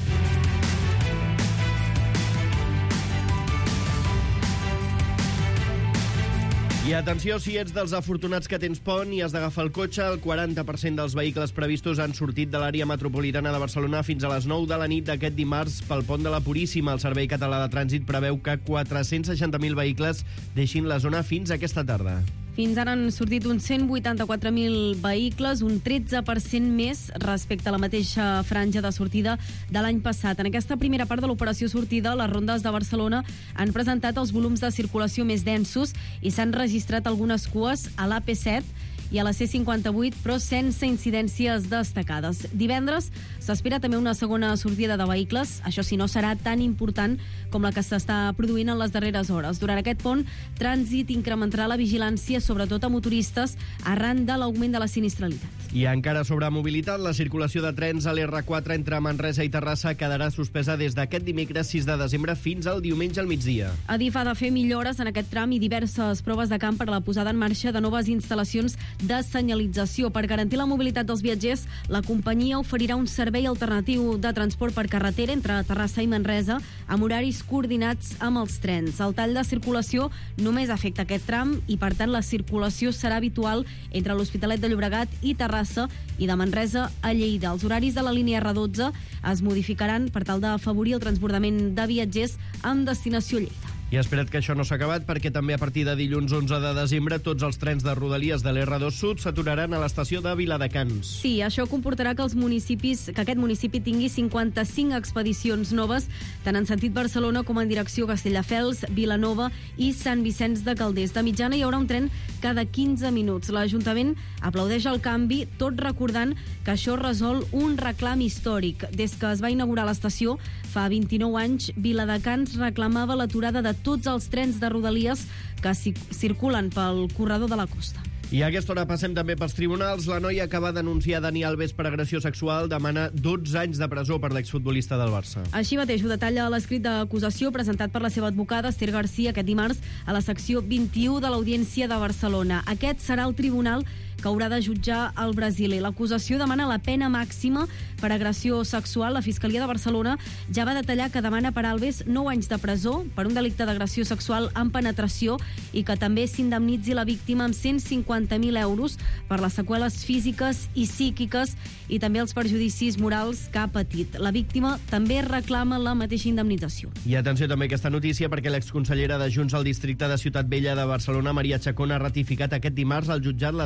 I atenció, si ets dels afortunats que tens pont i has d'agafar el cotxe, el quaranta per cent dels vehicles previstos han sortit de l'àrea metropolitana de Barcelona fins a les nou de la nit d'aquest dimarts pel pont de la Puríssima. El Servei Català de Trànsit preveu que quatre-cents seixanta mil vehicles deixin la zona fins aquesta tarda. Fins ara han sortit uns cent vuitanta-quatre mil vehicles, un tretze per cent més respecte a la mateixa franja de sortida de l'any passat. En aquesta primera part de l'operació sortida, les rondes de Barcelona han presentat els volums de circulació més densos i s'han registrat algunes cues a l'A P set i a la C cinquanta-vuit, però sense incidències destacades. Divendres s'espera també una segona sortida de vehicles, això sí, no serà tan important com la que s'està produint en les darreres hores. Durant aquest pont, Trànsit incrementarà la vigilància, sobretot a motoristes, arran de l'augment de la sinistralitat. I encara sobre mobilitat, la circulació de trens a l'R quatre entre Manresa i Terrassa quedarà suspesa des d'aquest dimecres sis de desembre fins al diumenge al migdia. Adif ha de fer millores en aquest tram i diverses proves de camp per a la posada en marxa de noves instal·lacions de senyalització. Per garantir la mobilitat dels viatgers, la companyia oferirà un servei alternatiu de transport per carretera entre Terrassa i Manresa amb horaris coordinats amb els trens. El tall de circulació només afecta aquest tram i, per tant, la circulació serà habitual entre l'Hospitalet de Llobregat i Terrassa i de Manresa a Lleida. Els horaris de la línia R dotze es modificaran per tal d'afavorir el transbordament de viatgers amb destinació Lleida. I espera't que això no s'ha acabat, perquè també a partir de dilluns onze de desembre tots els trens de Rodalies de l'R dos Sud s'aturaran a l'estació de Viladecans. Sí, això comportarà que els municipis que aquest municipi tingui cinquanta-cinc expedicions noves, tant en sentit Barcelona com en direcció Castelldefels, Vilanova i Sant Vicenç de Calders. De mitjana hi haurà un tren cada quinze minuts. L'Ajuntament aplaudeix el canvi, tot recordant que això resol un reclam històric. Des que es va inaugurar l'estació, fa vint-i-nou anys, Viladecans reclamava l'aturada de tots els trens de Rodalies que circulen pel corredor de la costa. I a aquesta hora passem també pels tribunals. La noia que va denunciar Dani Alves per agressió sexual demana dotze anys de presó per l'exfutbolista del Barça. Així mateix ho detalla l'escrit d'acusació presentat per la seva advocada Esther García aquest dimarts a la secció vint-i-u de l'Audiència de Barcelona. Aquest serà el tribunal que haurà de jutjar el brasiler. L'acusació demana la pena màxima per agressió sexual. La Fiscalia de Barcelona ja va detallar que demana per Alves nou anys de presó per un delicte d'agressió sexual amb penetració i que també s'indemnitzi la víctima amb cent cinquanta mil euros per les seqüeles físiques i psíquiques i també els perjudicis morals que ha patit. La víctima també reclama la mateixa indemnització. I atenció també a aquesta notícia, perquè l'exconsellera de Junts al districte de Ciutat Vella de Barcelona, Maria Chacón, ha ratificat aquest dimarts al jutjat la denúncia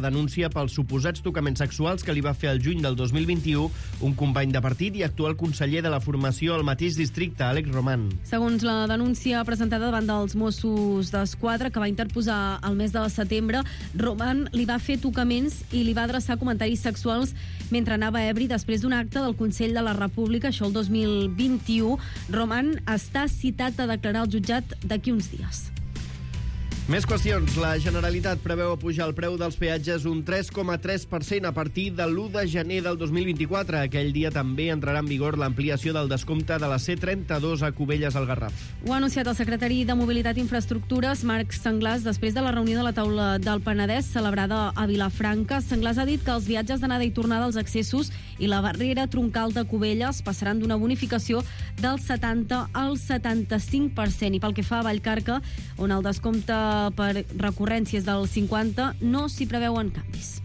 denúncia pels suposats tocaments sexuals que li va fer el juny del dos mil vint-i-u un company de partit i actual conseller de la formació al mateix districte, Àlex Roman. Segons la denúncia presentada davant dels Mossos d'Esquadra, que va interposar el mes de setembre, Roman li va fer tocaments i li va adreçar comentaris sexuals mentre anava ebri després d'un acte del Consell de la República, això el dos mil vint-i-u. Roman està citat a declarar al jutjat d'aquí uns dies. Més qüestions. La Generalitat preveu apujar el preu dels peatges un tres coma tres per cent a partir de l'u de gener del dos mil vint-i-quatre. Aquell dia també entrarà en vigor l'ampliació del descompte de la C trenta-dos a Cubelles al Garraf. Ho ha anunciat el secretari de Mobilitat i Infraestructures, Marc Senglars, després de la reunió de la taula del Penedès celebrada a Vilafranca. Senglars ha dit que els viatges d'anada i tornada als accessos i la barrera troncal de Cubelles passaran d'una bonificació del setanta al setanta-cinc per cent. I pel que fa a Vallcarca, on el descompte per recurrències del cinquanta, no s'hi preveuen canvis.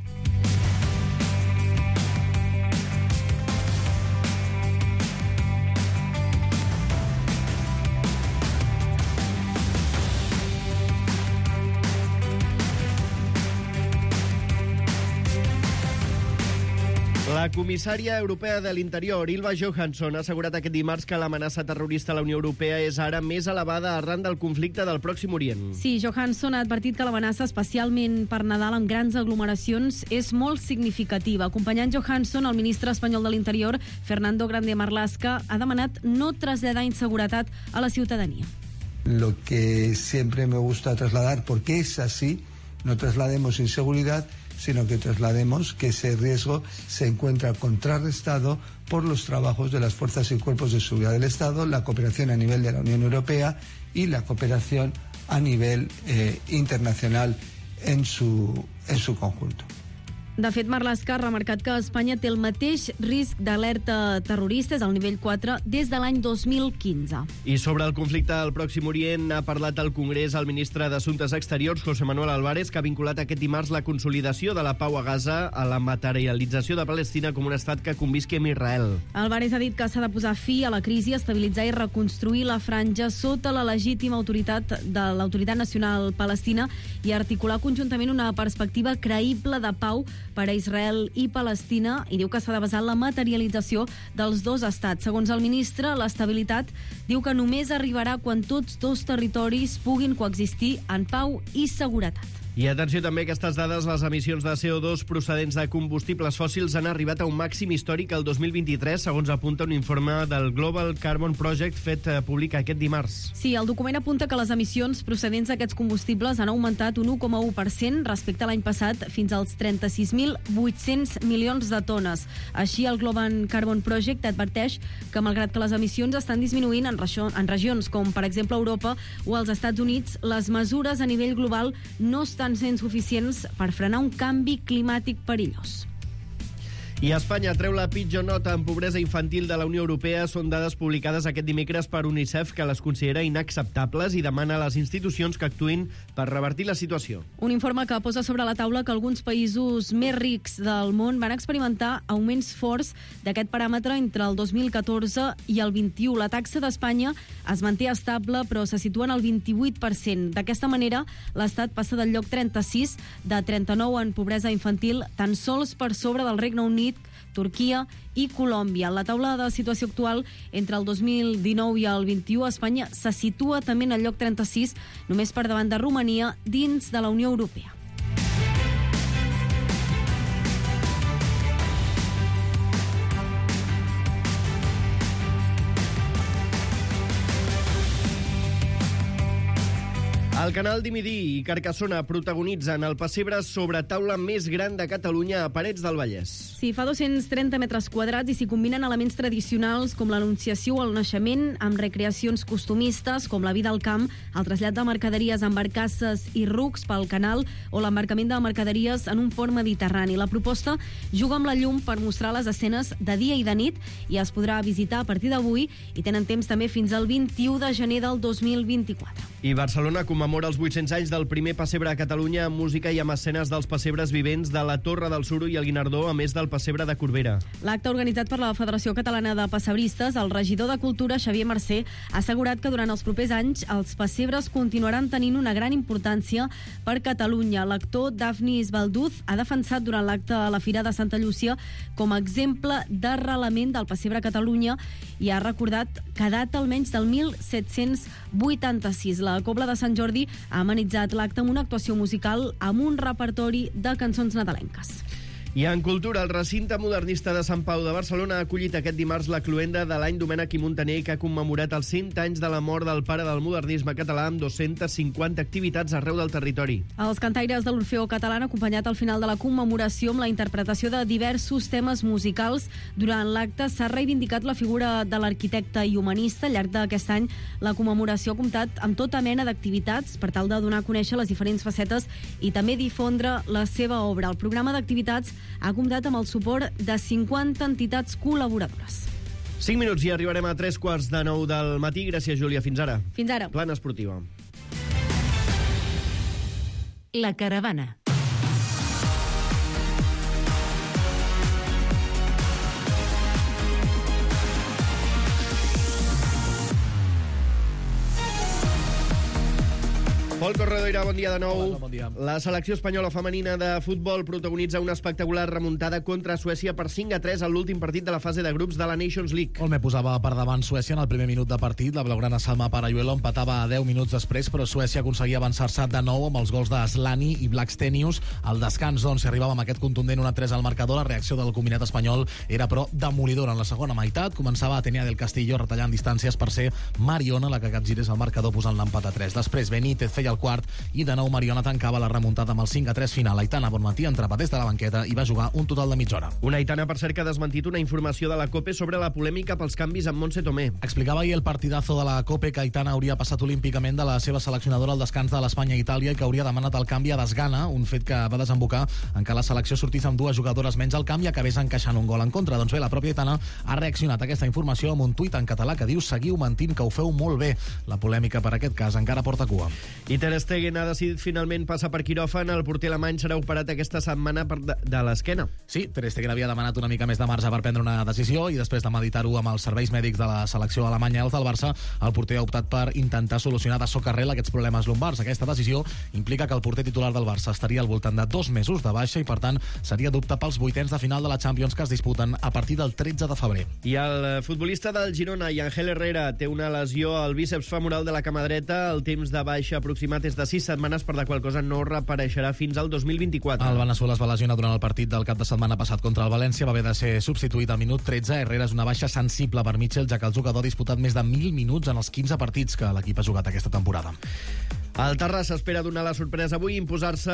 La comissària europea de l'Interior, Ylva Johansson, ha assegurat aquest dimarts que l'amenaça terrorista a la Unió Europea és ara més elevada arran del conflicte del Pròxim Orient. Sí, Johansson ha advertit que l'amenaça, especialment per Nadal amb grans aglomeracions, és molt significativa. Acompanyant Johansson, el ministre espanyol de l'Interior, Fernando Grande Marlaska, ha demanat no traslladar inseguretat a la ciutadania. Lo que siempre me gusta trasladar, porque es así, no traslademos inseguridad, sino que traslademos que ese riesgo se encuentra contrarrestado por los trabajos de las fuerzas y cuerpos de seguridad del Estado, la cooperación a nivel de la Unión Europea y la cooperación a nivel eh, internacional en su, en su conjunto. De fet, Marlaska ha remarcat que Espanya té el mateix risc d'alerta terrorista, és al nivell quatre, des de l'any dos mil quinze. I sobre el conflicte al Pròxim Orient ha parlat al Congrés el ministre d'Assumptes Exteriors, José Manuel Álvarez, que ha vinculat aquest dimarts la consolidació de la pau a Gaza a la materialització de Palestina com un estat que convisqui amb Israel. Álvarez ha dit que s'ha de posar fi a la crisi, estabilitzar i reconstruir la franja sota la legítima autoritat de l'Autoritat Nacional Palestina i articular conjuntament una perspectiva creïble de pau per a Israel i Palestina, i diu que s'ha de basar en la materialització dels dos estats. Segons el ministre, l'estabilitat diu que només arribarà quan tots dos territoris puguin coexistir en pau i seguretat. I atenció també a aquestes dades, les emissions de C O dos procedents de combustibles fòssils han arribat a un màxim històric el dos mil vint-i-tres, segons apunta un informe del Global Carbon Project fet públic aquest dimarts. Sí, el document apunta que les emissions procedents d'aquests combustibles han augmentat un u coma u per cent respecte a l'any passat fins als trenta-sis mil vuit-cents milions de tones. Així, el Global Carbon Project adverteix que, malgrat que les emissions estan disminuint en, en regions com, per exemple, Europa o els Estats Units, les mesures a nivell global no estan sent suficients per frenar un canvi climàtic perillós. I Espanya treu la pitjor nota en pobresa infantil de la Unió Europea. Són dades publicades aquest dimecres per UNICEF, que les considera inacceptables i demana a les institucions que actuïn per revertir la situació. Un informe que posa sobre la taula que alguns països més rics del món van experimentar augments forts d'aquest paràmetre entre el dos mil catorze i el vint-i-u. La taxa d'Espanya es manté estable, però se situa en el vint-i-vuit per cent. D'aquesta manera, l'Estat passa del lloc trenta-sis de trenta-nou en pobresa infantil, tan sols per sobre del Regne Unit, Turquia i Colòmbia. En la taula de situació actual, entre el dos mil dinou i el vint-i-u, Espanya se situa també en el lloc trenta-sis, només per davant de Romania, dins de la Unió Europea. El canal Dimidí i Carcassona protagonitzen el pessebre sobre taula més gran de Catalunya a Parets del Vallès. Sí, fa dos-cents trenta metres quadrats i s'hi combinen elements tradicionals com l'anunciació o el naixement amb recreacions costumistes com la vida al camp, el trasllat de mercaderies amb barcasses i rucs pel canal o l'embarcament de mercaderies en un port mediterrani. La proposta juga amb la llum per mostrar les escenes de dia i de nit i es podrà visitar a partir d'avui i tenen temps també fins al vint-i-u de gener del dos mil vint-i-quatre. I Barcelona commemora commemora els vuit-cents anys del primer pessebre a Catalunya amb música i amb escenes dels pessebres vivents de la Torre del Suro i el Guinardó, a més del pessebre de Corbera. L'acte organitzat per la Federació Catalana de Pessebristes, el regidor de Cultura, Xavier Mercè, ha assegurat que durant els propers anys els pessebres continuaran tenint una gran importància per Catalunya. L'actor Dafnis Balduz ha defensat durant l'acte a la Fira de Santa Llúcia com a exemple d'arrelament del pessebre a Catalunya i ha recordat que data almenys del mil set-cents vuitanta-sis. La Cobla de Sant Jordi ha amenitzat l'acte amb una actuació musical amb un repertori de cançons nadalenques. I en cultura, el recinte modernista de Sant Pau de Barcelona ha acollit aquest dimarts la cloenda de l'any Domènec i Muntaner, que ha commemorat els cent anys de la mort del pare del modernisme català amb dos-centes cinquanta activitats arreu del territori. Els cantaires de l'Orfeó Català han acompanyat al final de la commemoració amb la interpretació de diversos temes musicals. Durant l'acte s'ha reivindicat la figura de l'arquitecte i humanista. Al llarg d'aquest any, la commemoració ha comptat amb tota mena d'activitats per tal de donar a conèixer les diferents facetes i també difondre la seva obra. El programa d'activitats ha comptat amb el suport de cinquanta entitats col·laboradores. cinc minuts i arribarem a tres quarts de nou del matí. Gràcies, Júlia. Fins ara. Fins ara. Plana esportiva. La Caravana. Pol Corredoira, bon dia de nou. Hola, bon dia. La selecció espanyola femenina de futbol protagonitza una espectacular remuntada contra Suècia per cinc a tres en l'últim partit de la fase de grups de la Nations League. Olme posava per davant Suècia en el primer minut de partit. La blaugrana Salma Parayuelo empatava a deu minuts després, però Suècia aconseguia avançar-se de nou amb els gols d'Aslani i Blackstenius. Al descans, doncs, si arribava amb aquest contundent un a tres al marcador, la reacció del combinat espanyol era, però, demolidora. En la segona meitat començava Atenea del Castillo retallant distàncies per ser Mariona la que capgirés el marcador posant l'empat a tres. Després Benítez feia el quart i de nou Mariona tancava la remuntada amb el cinc a tres final. Aitana Bonmatí entrava des de la banqueta i va jugar un total de mitja hora. Una Aitana, per cert, que ha desmentit una informació de la COPE sobre la polèmica pels canvis amb Montse Tomé. Explicava ahir el partidazo de la COPE que Aitana hauria passat olímpicament de la seva seleccionadora al descans de l'Espanya i Itàlia i que hauria demanat el canvi a desgana, un fet que va desembocar en què la selecció sortís amb dues jugadores menys al camp i acabés encaixant un gol en contra. Doncs bé, la pròpia Aitana ha reaccionat a aquesta informació amb un tuit en català que diu: seguiu mentint que ho feu molt bé. La polèmica per aquest cas encara porta cua. I Ter Stegen ha decidit finalment passar per quiròfan. El porter alemany serà operat aquesta setmana per de, de l'esquena. Sí, Ter Stegen havia demanat una mica més de marge per prendre una decisió i després de meditar-ho amb els serveis mèdics de la selecció alemanya i els del Barça, el porter ha optat per intentar solucionar de socarrel aquests problemes lumbars. Aquesta decisió implica que el porter titular del Barça estaria al voltant de dos mesos de baixa i, per tant, seria dubte pels vuitens de final de la Champions que es disputen a partir del tretze de febrer. I el futbolista del Girona, Ángel Herrera, té una lesió al bíceps femoral de la cama dreta. El temps de baixa aproximat és de sis setmanes, per la qual cosa no reapareixerà fins al dos mil vint-i-quatre. El Veneçuela es va lesionar durant el partit del cap de setmana passat contra el València, va haver de ser substituït al minut tretze. Herrera és una baixa sensible per Mitchell, ja que el jugador ha disputat més de mil minuts en els quinze partits que l'equip ha jugat aquesta temporada. El Terrassa espera donar la sorpresa avui i imposar-se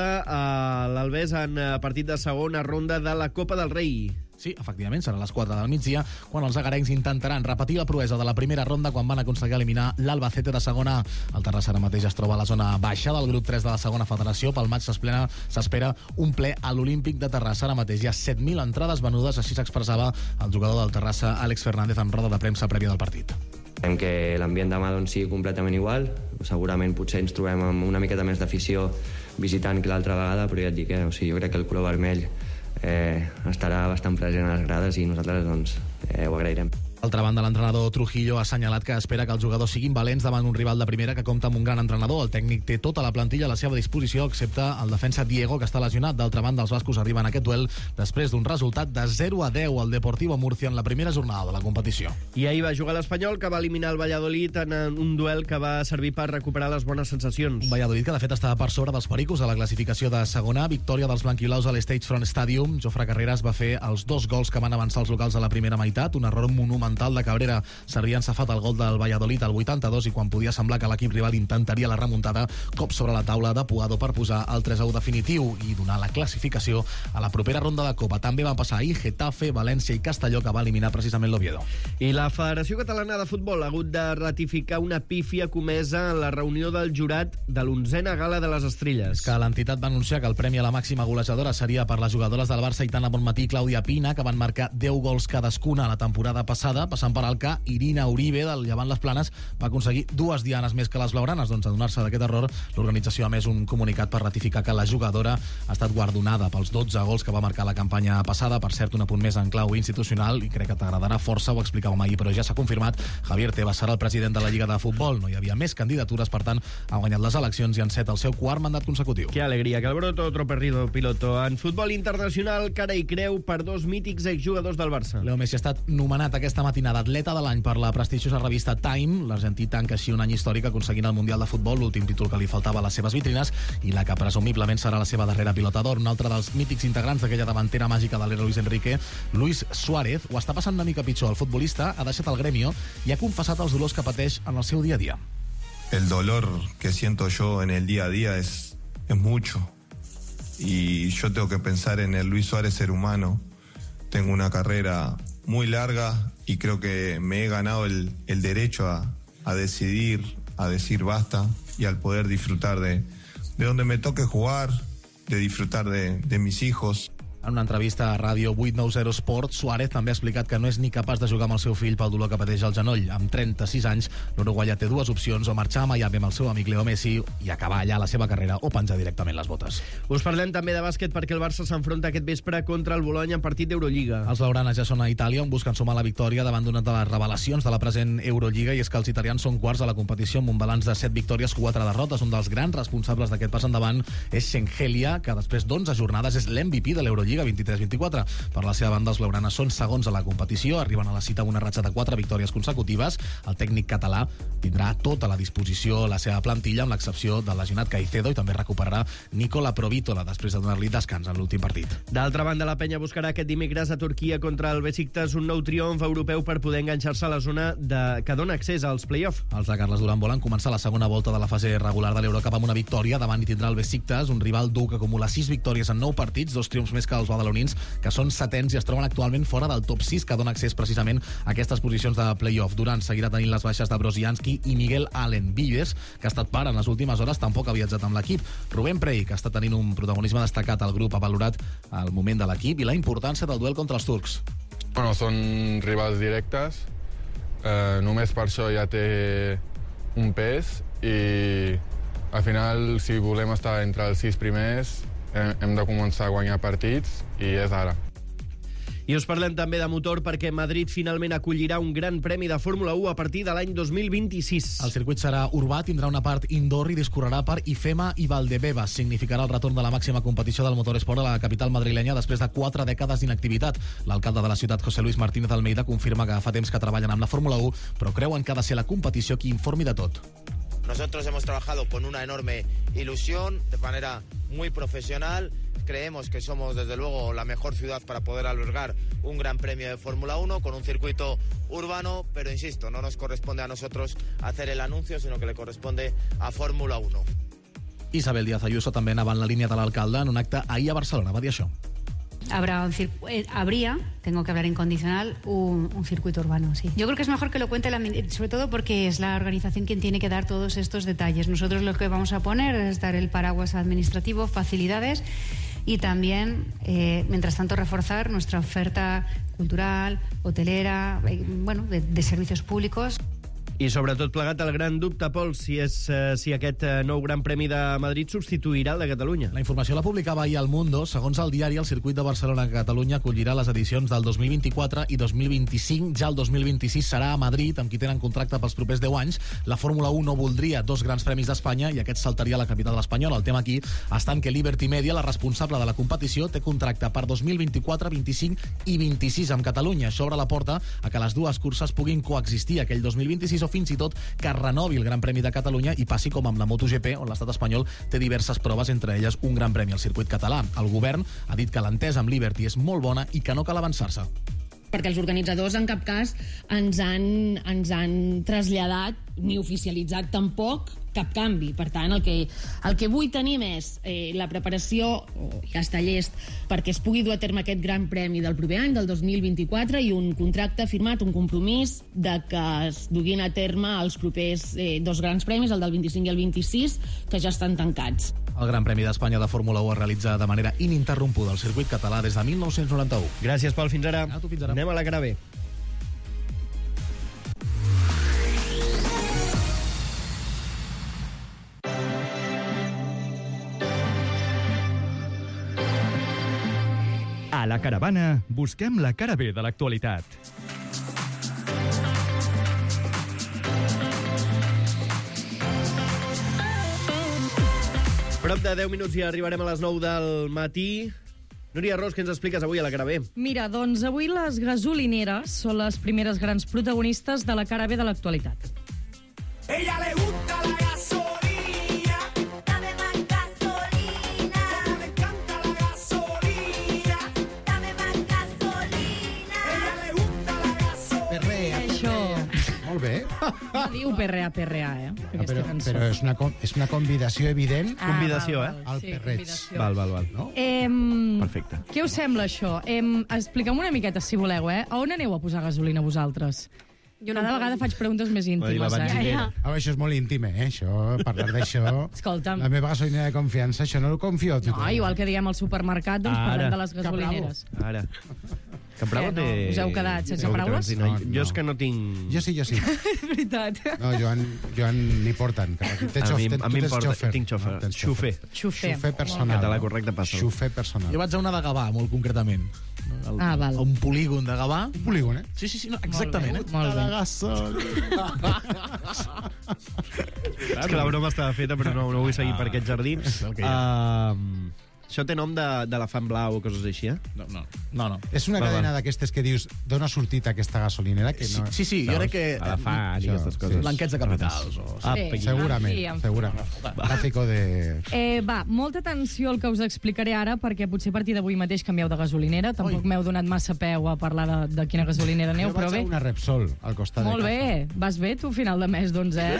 a l'Albés en partit de segona ronda de la Copa del Rei. Sí, efectivament, serà a les quatre del migdia, quan els agarencs intentaran repetir la proesa de la primera ronda quan van aconseguir eliminar l'Albacete de segona A. El Terrassa ara mateix es troba a la zona baixa del grup tres de la segona federació. Pel maig s'espera un ple a l'Olímpic de Terrassa. Ara mateix hi ha set mil entrades venudes, així s'expressava el jugador del Terrassa, Àlex Fernández, en roda de premsa prèvia del partit. Esperem que l'ambient demà doncs, sigui completament igual. Segurament potser ens trobem amb una miqueta més d'afició visitant que l'altra vegada, però ja et dic, eh? o sigui, jo crec que el color vermell eh, estarà bastant present a les grades i nosaltres doncs, eh, ho agrairem. D'altra banda, l'entrenador Trujillo ha assenyalat que espera que els jugadors siguin valents davant un rival de primera que compta amb un gran entrenador. El tècnic té tota la plantilla a la seva disposició, excepte el defensa Diego, que està lesionat. D'altra banda, els bascos arriben a aquest duel després d'un resultat de zero a deu al Deportivo Murcia en la primera jornada de la competició. I ahir va jugar l'Espanyol, que va eliminar el Valladolid en un duel que va servir per recuperar les bones sensacions. Un Valladolid que, de fet, estava per sobre dels pericos a la classificació de segona. Victòria dels blanquilaus a l'State Front Stadium. Jofre Carreras va fer els dos gols que van avançar els locals a la primera meitat. Un error monumental de Cabrera. S'havia ensafat el gol del Valladolid al vuitanta-dos i quan podia semblar que l'equip rival intentaria la remuntada, cop sobre la taula de Puado per posar el tres a u definitiu i donar la classificació a la propera ronda de Copa. També van passar ahir Getafe, València i Castelló, que va eliminar precisament l'Oviedo. I la Federació Catalana de Futbol ha hagut de ratificar una pífia comesa en la reunió del jurat de l'onzena gala de les Estrelles. Que l'entitat va anunciar que el premi a la màxima golejadora seria per les jugadores del Barça, Aitana Bonmatí i Clàudia Pina, que van marcar deu gols cadascuna a la temporada passada. passada, passant per alt que Irina Uribe, del Llevant Les Planes, va aconseguir dues dianes més que les blaugranes. Doncs a donar-se d'aquest error, l'organització ha emès un comunicat per ratificar que la jugadora ha estat guardonada pels dotze gols que va marcar la campanya passada. Per cert, un apunt més en clau institucional, i crec que t'agradarà força, ho explicàvem ahir, però ja s'ha confirmat. Javier Tebas serà el president de la Lliga de Futbol. No hi havia més candidatures, per tant, ha guanyat les eleccions i enceta el seu quart mandat consecutiu. Qué alegría, que el broto, otro perdido piloto. En futbol internacional, cara i creu per dos mítics exjugadors del Barça. Leo Messi ha estat nomenat aquesta matinada atleta de l'any per la prestigiosa revista Time. L'argentí tanca així un any històric aconseguint el Mundial de Futbol, l'últim títol que li faltava a les seves vitrines i la que presumiblement serà la seva darrera pilota d'or. Un altre dels mítics integrants d'aquella davantera màgica de l'era Luis Enrique, Luis Suárez, ho està passant una mica pitjor. El futbolista ha deixat el Gremio i ha confessat els dolors que pateix en el seu dia a dia. El dolor que siento yo en el día a día es, es mucho. Y yo tengo que pensar en el Luis Suárez ser humano. Tengo una carrera muy larga y creo que me he ganado el, el derecho a, a decidir, a decir basta y al poder disfrutar de, de donde me toque jugar, de disfrutar de, de mis hijos. En una entrevista a Ràdio vuit nou zero Sport, Suárez també ha explicat que no és ni capaç de jugar amb el seu fill pel dolor que pateix al genoll. Amb trenta-sis anys, l'uruguaià té dues opcions, o marxar a Miami amb el seu amic Leo Messi i acabar allà la seva carrera, o penjar directament les botes. Us parlem també de bàsquet perquè el Barça s'enfronta aquest vespre contra el Bologna en partit d'Eurolliga. Els blaugranes ja són a Itàlia, on busquen sumar la victòria davant d'una de les revelacions de la present Eurolliga, i és que els italians són quarts a la competició amb un balanç de set victòries, quatre derrotes. Un dels grans responsables d'aquest pas endavant és Shengelia, que després d'onze jornades és l'M V P de l'Eurolliga vint-i-tres vint-i-quatre. Per la seva banda, els blaugranes són segons a la competició, arriben a la cita amb una ratxa de quatre victòries consecutives. El tècnic català tindrà tota la disposició la seva plantilla, amb l'excepció del lesionat Caicedo, i també recuperarà Nicola Provítola després de donar-li descans en l'últim partit. D'altra banda, la penya buscarà aquest dimecres a Turquia contra el Besiktas un nou triomf europeu per poder enganxar-se a la zona de... que dona accés als play-off. Els de Carles Duran volen començar la segona volta de la fase regular de l'Eurocup amb una victòria. Davant hi tindrà el Besiktas, un rival dur que acumula sis victòries en nou partits, dos triomfs més que els badalonins, que són setens i es troben actualment fora del top sis, que dona accés precisament a aquestes posicions de play-off. Durant seguirà tenint les baixes de Brozianski i Miguel Allen. Vives, que ha estat pare en les últimes hores, tampoc ha viatjat amb l'equip. Rubén Prey, que està tenint un protagonisme destacat al grup, ha valorat el moment de l'equip i la importància del duel contra els turcs. Bueno, són rivals directes, eh, només per això ja té un pes, i al final, si volem estar entre els sis primers, hem de començar a guanyar partits, i és ara. I us parlem també de motor perquè Madrid finalment acollirà un gran premi de Fórmula u a partir de l'any dos mil vint-i-sis. El circuit serà urbà, tindrà una part indoor i discorrerà per IFEMA i Valdebebas. Significarà el retorn de la màxima competició del motoresport a la capital madrilenya després de quatre dècades d'inactivitat. L'alcalde de la ciutat, José Luis Martínez Almeida, confirma que fa temps que treballen amb la Fórmula u, però creuen que ha de ser la competició qui informi de tot. Nosotros hemos trabajado con una enorme ilusión, de manera muy profesional. Creemos que somos, desde luego, la mejor ciudad para poder albergar un gran premio de Fórmula uno con un circuito urbano, pero insisto, no nos corresponde a nosotros hacer el anuncio, sino que le corresponde a Fórmula uno. Isabel Díaz Ayuso també anava en la línia de l'alcalde en un acte ahir a Barcelona. Va dir això. Habrá un circu- eh, habría, tengo que hablar en condicional, un, un circuito urbano, sí. Yo creo que es mejor que lo cuente la, sobre todo porque es la organización quien tiene que dar todos estos detalles. Nosotros lo que vamos a poner es dar el paraguas administrativo, facilidades, y también, eh, mientras tanto, reforzar nuestra oferta cultural, hotelera, eh, bueno, de, de servicios públicos. I sobretot plegat el gran dubte, Pol, si, és, eh, si aquest eh, nou Gran Premi de Madrid substituirà el de Catalunya. La informació la publicava ahir al Mundo. Segons el diari, el circuit de Barcelona-Catalunya acollirà les edicions del dos mil vint-i-quatre i dos mil vint-i-cinc. Ja el dos mil vint-i-sis serà a Madrid, amb qui tenen contracte pels propers deu anys. La Fórmula u no voldria dos grans premis d'Espanya i aquest saltaria a la capital espanyola. El tema aquí està en que Liberty Media, la responsable de la competició, té contracte per dos mil vint-i-quatre, vint-i-cinc i vint-i-sis amb Catalunya. Això obre la porta a que les dues curses puguin coexistir aquell dos mil vint-i-sis o fins i tot que renovi el Gran Premi de Catalunya i passi com amb la MotoGP, on l'estat espanyol té diverses proves, entre elles un Gran Premi al circuit català. El govern ha dit que l'entesa amb Liberty és molt bona i que no cal avançar-se. Perquè els organitzadors en cap cas ens han, ens han traslladat ni oficialitzat tampoc cap canvi. Per tant, el que, el que vull tenir és eh, la preparació, oh, ja està llest, perquè es pugui dur a terme aquest gran premi del proper any, del dos mil vint-i-quatre, i un contracte firmat, un compromís de que es duguin a terme els propers eh, dos grans premis, el del vint-i-cinc i el vint-i-sis, que ja estan tancats. El Gran Premi d'Espanya de Fórmula u es realitza de manera ininterrompuda al circuit català des de mil nou-cents noranta-u. Gràcies, Pol. Fins ara. A tu, fins ara. Anem a la cara B. A la Caravana busquem la cara B de l'actualitat. Prop de deu minuts i arribarem a les nou del matí. Núria Ros, què ens expliques avui a la cara B? Mira, doncs avui les gasolineres són les primeres grans protagonistes de la cara B de l'actualitat. Ella le gusta la gasolina, dame más gasolina. Le encanta la gasolina, dame más gasolina. Ella le gusta la gasolina. Perrea. Això... Molt bé. No diu perrea, perrea, eh? Ah, però, però és una, és una convidació evident. Ah, Convidació, val, eh? val. Al Sí, perreig. convidació. Val, val, val. No? Em... Perfecte. Què us sembla, això? Em... Expliqueu-me una miqueta, si voleu, eh? A on aneu a posar gasolina, vosaltres? Jo cada vegada faig preguntes més íntimes, eh? Ja, ja. Ah, això és molt íntim, eh? Això, parlar d'això... Escolta'm. La meva gasolina de confiança, això no ho confio. No, igual que diem al supermercat, doncs Ara. parlem de les gasolineres. Ara. Que Bravo Què, no? té... Us heu quedat sense Heu paraules? dit, no, No, jo és no. que no tinc... Jo sí, jo sí. És veritat. No, Joan, Joan n'hi porten. Que té A xof, mi- ten- a tu mi tens m'importa, xofer. tinc xofer. No, tens Xufer. Xufer. Xufer personal. Català no? correcte, passa. Xufer personal. Jo vaig a una de Gavà, molt concretament. El, Ah, val. A un polígon de Gavà. Un polígon, eh? Sí, sí, sí, no, exactament. Molt bé, molt bé. La gasolina. És que la broma estava feta, però no, no vull seguir per aquest jardí. És el que hi ha. Uh, això té nom d'elefant blau o coses així, eh? No, no, no. no. És una Va, va. cadena d'aquestes que dius d'on ha sortit aquesta gasolinera? Que no... Sí, sí, jo crec que... Elefant i Això, aquestes sí. coses. Blanquets de capitals. O... Ah, Sí. aquí. Segurament, En fi, en fi. segurament. Tràfico de... Eh, va, molta atenció al que us explicaré ara, perquè potser a partir d'avui mateix canvieu de gasolinera. Tampoc m'heu donat massa peu a parlar de, de quina gasolinera aneu, Jo però vaig bé. a una Repsol, al costat Molt de casa. bé. Vas bé, tu, final de mes, doncs, eh?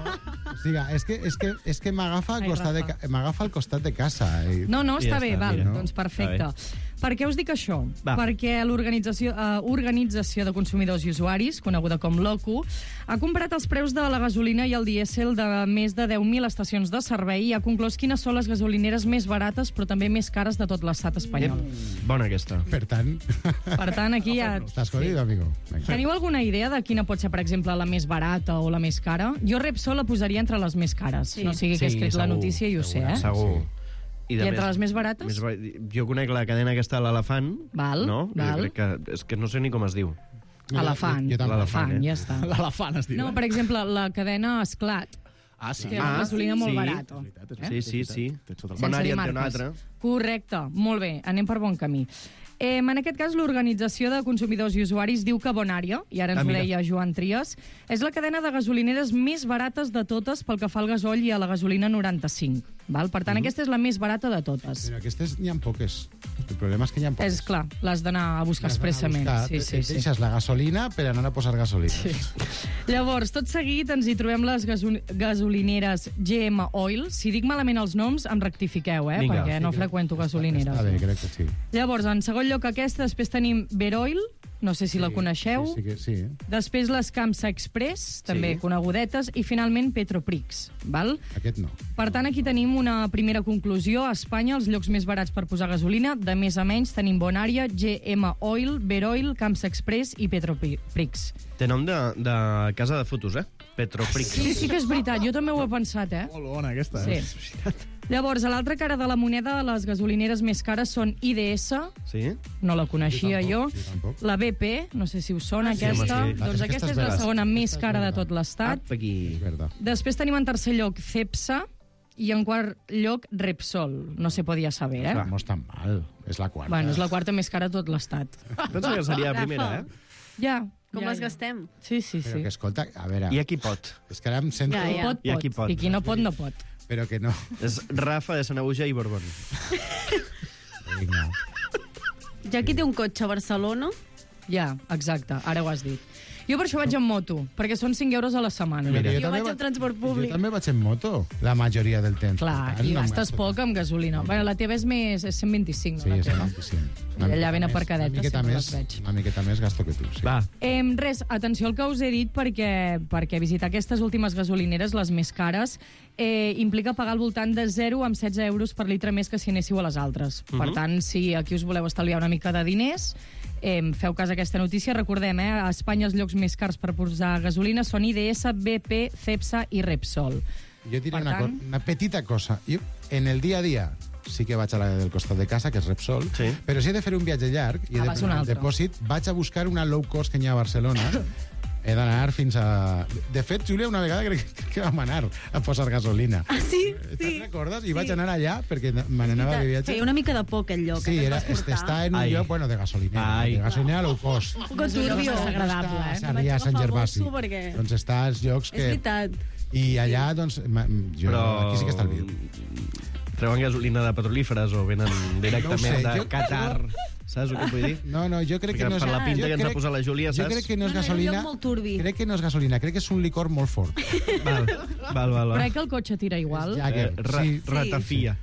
O sigui, és que, és que, és que m'agafa al Ai, costat, de, Rafa. ca- m'agafa al costat de casa. I... No, no, I ja està bé, està, val, mira. doncs perfecte. Està Per què us dic això? Va. Perquè l'Organització uh, Organització de Consumidors i Usuaris, coneguda com l'OCU, ha comparat els preus de la gasolina i el dièsel de més de deu mil estacions de servei i ha conclòs quines són les gasolineres més barates però també més cares de tot l'estat espanyol. Bona aquesta. Per tant, Per tant, aquí ja... t'has jodido, amigo. Vinga. Teniu alguna idea de quina pot ser, per exemple, la més barata o la més cara? Jo Repsol la posaria entre les més cares. Sí. No sigui que he Sí, escrit la segur, notícia i ho sé, eh? Segur. I entre les més barates? Més, ba- jo conec la cadena aquesta de l'elefant. Val, no? val. Jo crec que, és que no sé ni com es diu. Elefant. Jo- jo també. Elefant, eh? ja està. L'elefant es diu. No, per exemple, la cadena Esclat. Ah, sí. Té la gasolina molt sí. barata. Sí, sí, sí. Sense Bonària dir en té una marques. altra. Correcte, molt bé, anem per bon camí. Eh, en aquest cas, l'Organització de Consumidors i Usuaris diu que Bonària, i ara ens Ah, ho mira. deia Joan Trias, és la cadena de gasolineres més barates de totes pel que fa al gasoll i a la gasolina noranta-cinc. Val? Per tant, aquesta és la més barata de totes. Però aquestes n'hi ha poques. El problema és que n'hi ha poques. És clar, l'has d'anar a buscar Has d'anar a expressament. buscar, Sí, sí, te- sí. Deixes la gasolina per anar a posar gasolina. Sí. Llavors, tot seguit ens hi trobem les gaso gasolineres G M Oil. Si dic malament els noms, em rectifiqueu, eh? Vinga. Perquè Sí, no crec- freqüento gasolineres. Està bé, crec que sí. Llavors, en segon lloc aquesta, després tenim Veroil, no sé si la coneixeu. Sí, sí, que sí. Després les Camsa Express, també Sí. conegudetes, i finalment Petroprix. Val? Aquest no. Per tant, aquí tenim una primera conclusió. A Espanya, els llocs més barats per posar gasolina, de més a menys, tenim Bonària, G M Oil, Veroil, Camsa Express i Petroprix. Té nom de, de casa de fotos, eh? Petroprix. Sí, sí que és veritat, jo també ho he pensat, eh? Molt bona, aquesta. Sí. Eh? Llavors, a l'altra cara de la moneda, les gasolineres més cares són I D S, Sí? no la coneixia jo, Jo tampoc. la B P, no sé si us sona sí, aquesta, home, sí. doncs Aquesta aquesta és és la vera. segona més Aquesta és cara de vera. tot l'estat. Apa, aquí. És veritat. Després tenim en tercer lloc Cepsa i en quart lloc Repsol. No se podia saber, eh? Clar, no és tan mal. És la quarta. Bueno, és la quarta més cara de tot l'estat. Penso que seria la primera, eh? Ja. Com ja, les ja. gastem? Sí, sí, Però sí. que, escolta, a veure... I a qui pot? És que ara em sento... Ja, Qui ja. pot, I a qui pot. pot. I qui no pot, no pot. Però que no. És Rafa de Sanaüja i Borbón. Vinga. Ja qui té un cotxe a Barcelona... Ja, exacte, ara ho has dit. Jo per això vaig en moto, perquè són cinc euros a la setmana. Mira, Jo també vaig va- en transport Jo públic. també vaig en moto, la majoria del temps. Clar, Per tant, i no gastes m'ha- poc amb gasolina. Bueno, la teva és més és cent vint-i-cinc, Sí, no? La és teva. vint-i-cinc. I allà ben aparcadeta, Una miqueta sempre més, les veig. una miqueta més gasto que tu, sí. Va. Eh, res, atenció al que us he dit, perquè, perquè visitar aquestes últimes gasolineres, les més cares, eh, implica pagar al voltant de zero amb setze euros per litre més que si anéssiu a les altres. Uh -huh. Per tant, si aquí us voleu estalviar una mica de diners, eh, feu cas a aquesta notícia. Recordem, eh, a Espanya els llocs més cars per posar gasolina són I D S, B P, Cepsa i Repsol. Jo diré Per una, tant- co una petita cosa. Jo, en el dia a dia, sí que vaig a la del costat de casa, que és Repsol, Sí. però si he de fer un viatge llarg i he Ah, de vas a un fer un altre. depòsit, vaig a buscar una low cost que hi ha a Barcelona. He d'anar fins a... De fet, Júlia, una vegada crec, crec que vam anar a posar gasolina. Ah, sí? Te'n recordes? I vaig anar allà perquè me n'anava de viatge. Feia una mica de por aquell lloc. Sí, que et era, vas portar. està en un Ai. lloc, bueno, de gasolinera. Ai. De gasolinera low cost. Un poc turbio. És agradable, eh? A Vaig Sarrià, Sant agafar Gervasi. gosso perquè- Doncs està als llocs És que... veritat. I allà, doncs, ma- jo, Però... aquí sí que estalvio. Treuen gasolina de petrolíferes o venen directament No ho sé, de jo- Qatar. Saps el que vull dir? No, no, jo crec que Perquè no és... per la pinta jo que ens ha crec- posat la Júlia, Jo saps? crec que no és No, no, era un gasolina... lloc molt turbi. Crec que no és gasolina, crec que és un licor molt fort. Val, val, val. Però val. eh, que el cotxe tira igual. Jagger, Eh, ra sí. ratafia.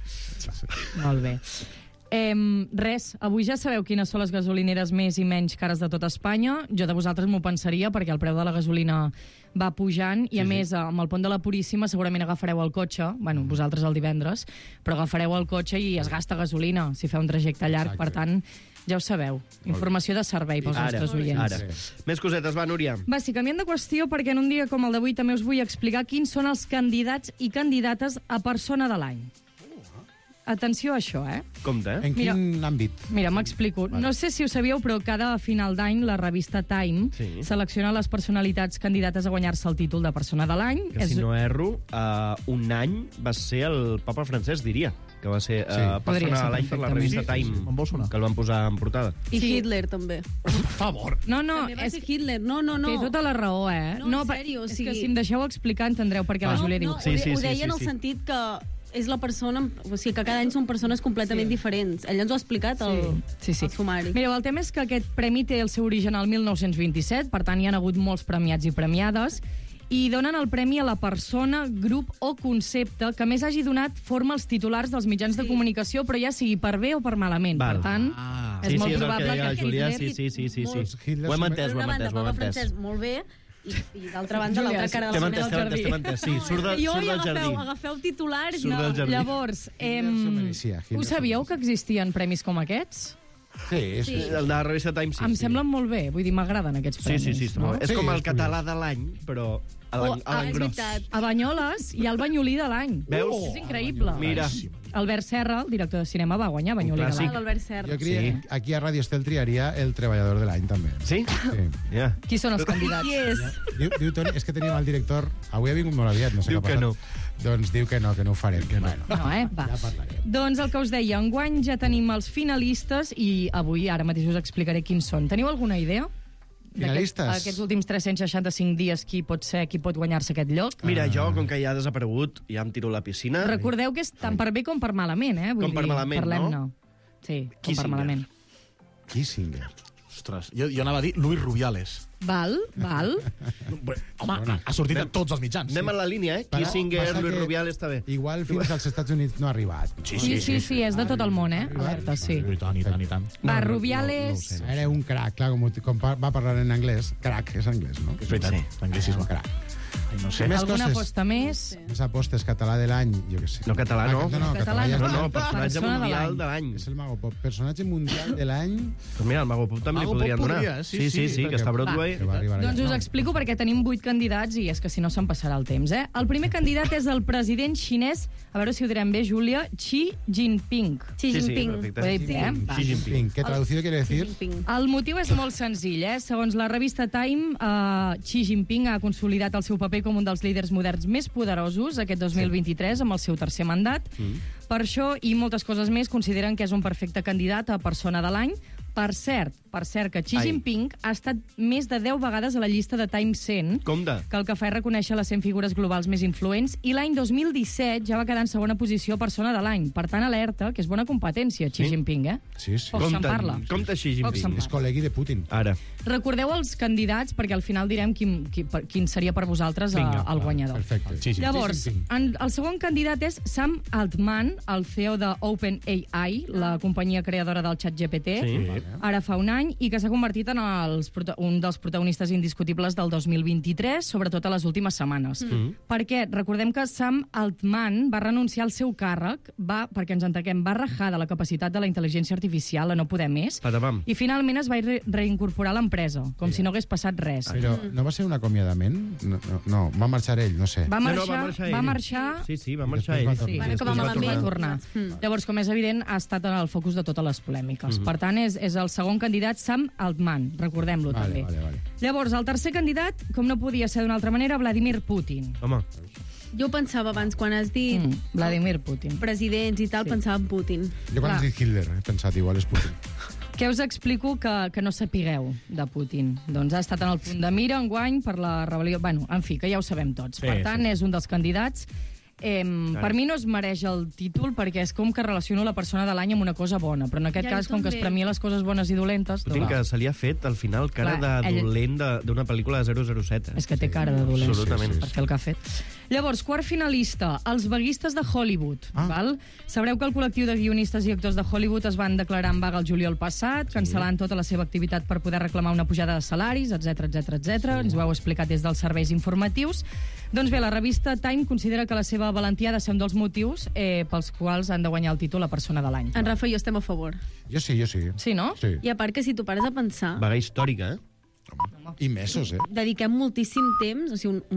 Molt bé. Eh, res, avui ja sabeu quines són les gasolineres més i menys cares de tot Espanya. Jo de vosaltres m'ho pensaria perquè el preu de la gasolina va pujant i a més amb el pont de la Puríssima segurament agafareu el cotxe, bueno, vosaltres el divendres, però agafareu el cotxe i es gasta gasolina si feu un trajecte llarg, per tant, ja ho sabeu. Informació de servei pels Ara, nostres oients. ara. Més cosetes, va, Núria. Va, sí, canviant de qüestió, perquè en un dia com el d'avui també us vull explicar quins són els candidats i candidates a persona de l'any. Atenció a això, eh? Compte, eh? En Mira. quin àmbit? Mira, m'explico. No sé si ho sabíeu, però cada final d'any la revista Time Sí. selecciona les personalitats candidates a guanyar-se el títol de persona de l'any. Que si no erro, uh, un any va ser el papa francès, diria, que va ser uh, Sí. Podria persona ser de l'any per la perfectament. revista Sí, sí, Time, sí. Em vol sonar. que el van posar en portada. I Sí. Hitler, també. Per favor. No, no, també va és ser Hitler. No, no, no. Té tota la raó, eh? No, en pa- sèrio, o és sigui- que si em deixeu explicar entendreu per què la no, Júlia diu. no, Sí, ho, sí, ho sí, deia sí, en el sí. sentit que és la persona... O sigui, que cada any són persones completament sí. diferents. Ell ens ho ha explicat, el, Sí, sí. el sumari. Mireu, el tema és que aquest premi té el seu origen al mil nou-cents vint-i-set, per tant hi ha hagut molts premiats i premiades, i donen el premi a la persona, grup o concepte que més hagi donat forma als titulars dels mitjans sí. de comunicació, però ja sigui per bé o per malament. Val. Per tant, Ah. és sí, molt sí, és el probable que deia la que Júlia, Hitler... sí, sí, sí, sí, sí. Molt- Hitler Ho hem s'ho- entès, Per ho una hem banda, entès, ho hem papa entès. francès, molt bé, i, i d'altra banda, Júlia, l'altra cara de T'hem la entès, moneda t'hem del entès, t'hem jardí. entès. Sí, surt, de, Jo surt i del agafeu, jardí. agafeu titulars. Surt no. del jardí. Llavors, Hitler em... s'ho mereixia, Hitler ho s'ho sabíeu que mereixia. existien premis com aquests? Sí, sí. Sí. El de la revista Time, sí. em sí. semblen molt bé, vull dir, m'agraden aquests Sí, premis. sí, sí, està no? molt bé. És Sí, com el és català de l'any, però a Oh, l'en- a ah, és l'engròs. veritat. A Banyoles hi ha el Banyolí de l'any. Veus? És increïble. Mira. Albert Serra, el director de cinema, va guanyar Banyolí de clàssic. l'any. L'Albert Serra. Jo creia, aquí a Ràdio Estel triaria el treballador de l'any, també. Sí? Sí. Ja. Qui són els candidats? Qui és? Diu, diu Toni, és que tenim el director... Avui ha vingut molt aviat, no sé Diu què ha que passat. Doncs diu que no, que no ho farem. Que no. Bueno, No, eh? Va. ja parlarem. Doncs el que us deia, enguany ja tenim els finalistes i avui, ara mateix us explicaré quins són. Teniu alguna idea? D'aquest- Finalistes? Aquests últims tres-cents seixanta-cinc dies, qui pot ser, qui pot guanyar-se aquest lloc? Mira, jo, com que ja ha desaparegut, ja em tiro a la piscina. Recordeu que és tant per bé com per malament, eh? Vull Com per dir, malament, no? parlem-ne. Sí, com per Kissinger. malament. Kissinger. Ostres, jo, jo anava a dir Luis Rubiales. Val, val. Bé, home, ha, ha sortit a tots els mitjans. Anem en la línia, eh? Passa- Kissinger, passa Luis que Rubiales, està bé. Igual fins als Estats Units no ha arribat. Sí, sí, sí, és de tot el món, eh? Alerta, sí. I tant, i tant, i tant. Va, No, no, Rubiales... no, no ho sé. Era un crac, clar, com, com pa- va parlar en anglès. Crac, és anglès, no? És veritat, Sí. l'anglicisme. Un crac. Ai, no sé. Més Alguna coses. aposta més? Més apostes, català de l'any, jo què sé. No, català no. Ah, no, no, Català català ja no. No, està. no, personatge Persona de mundial l'any. de l'any. És el Mago Pop. Personatge mundial de l'any... Doncs mira, el Mago Pop també li Mago Pop podrien donar. podria, sí, sí, sí, sí, sí, que perquè- està a Broadway. Que va arribar Doncs allà. us explico perquè tenim vuit candidats i és que si no se'n passarà el temps, eh? El primer candidat és el president xinès, a veure si ho direm bé, Júlia, Xi Jinping. Xi Sí, sí, Jinping. perfecte. Ho he dit bé, eh? Va. Xi Jinping. Que traducido quiere decir... Jinping. El motiu és molt senzill, eh? Segons la revista Time, eh, Xi Jinping ha consolidat el seu paper com un dels líders moderns més poderosos aquest dos mil vint-i-tres amb el seu tercer mandat. Mm. Per això, i moltes coses més, consideren que és un perfecte candidat a persona de l'any. Per cert, per cert que Xi Ai. Jinping ha estat més de deu vegades a la llista de Time cent, Compte. que el que fa és reconèixer les cent figures globals més influents, i l'any dos mil disset ja va quedar en segona posició persona de l'any. Per tant, alerta, que és bona competència, Xi Sí. Jinping, eh? Sí, sí. Poc se'n parla. Compte Xi Poc se'n Jinping. És col·legui de Putin. Ara. Recordeu els candidats, perquè al final direm quin, quin, quin seria per vosaltres Vinga, a, el guanyador. Perfecte. Sí, sí. Llavors, Xi Jinping. en, el segon candidat és Sam Altman, el C E O de OpenAI, la companyia creadora del xat G P T. Sí. Ara fa un any. any i que s'ha convertit en els, un dels protagonistes indiscutibles del dos mil vint-i-tres, sobretot a les últimes setmanes. Mm. Perquè recordem que Sam Altman va renunciar al seu càrrec, va, perquè ens entenguem, va rajar de la capacitat de la intel·ligència artificial a no poder més, Patapam. i finalment es va re reincorporar a l'empresa, com si no hagués passat res. Però no va ser un acomiadament? No, no, no, va marxar ell, no sé. Va marxar, No, no, va marxar ell. va marxar... Sí, sí, va marxar Després va ell. tornar. Sí, Bueno, que va després va malament tornar. tornar. Mm. Llavors, com és evident, ha estat en el focus de totes les polèmiques. Mhm. Per tant, és, és el segon candidat, Sam Altman, recordem-lo Vale, també. vale, vale. Llavors, el tercer candidat, com no podia ser d'una altra manera, Vladimir Putin. Home, Jo pensava abans, quan has dit Mm, Vladimir Putin. presidents i tal, Sí. pensava en Putin. Jo quan Clar. has dit Hitler he pensat, igual és Putin. Què us explico que, que no sapigueu de Putin? Doncs ha estat en el punt de mira enguany per la rebel·lió... Bueno, en fi, que ja ho sabem tots. Sí, Per tant, sí. és un dels candidats. Eh, Clar. per mi no es mereix el títol perquè és com que relaciono la persona de l'any amb una cosa bona, però en aquest Ja, cas, jo com que es també. premia les coses bones i dolentes... Putin, doncs, que se li ha fet, al final, cara Clar, de ell- dolent de- d'una pel·lícula de zero zero set. És que té cara de dolent. Absolutament. Per fer el que ha fet. Llavors, quart finalista, els vaguistes de Hollywood. Ah. Val? Sabreu que el col·lectiu de guionistes i actors de Hollywood es van declarar en vaga el juliol passat, cancel·lant tota la seva activitat per poder reclamar una pujada de salaris, etc etc etc. Ens ho heu explicat des dels serveis informatius. Doncs bé, la revista Time considera que la seva valentia ha de ser un dels motius eh, pels quals han de guanyar el títol la persona de l'any. En Rafa i jo estem a favor. Jo sí, jo sí. Sí, no? Sí. I a part que si tu pares a pensar, Vaga històrica, eh? I mesos, eh? dediquem moltíssim temps, o sigui, un,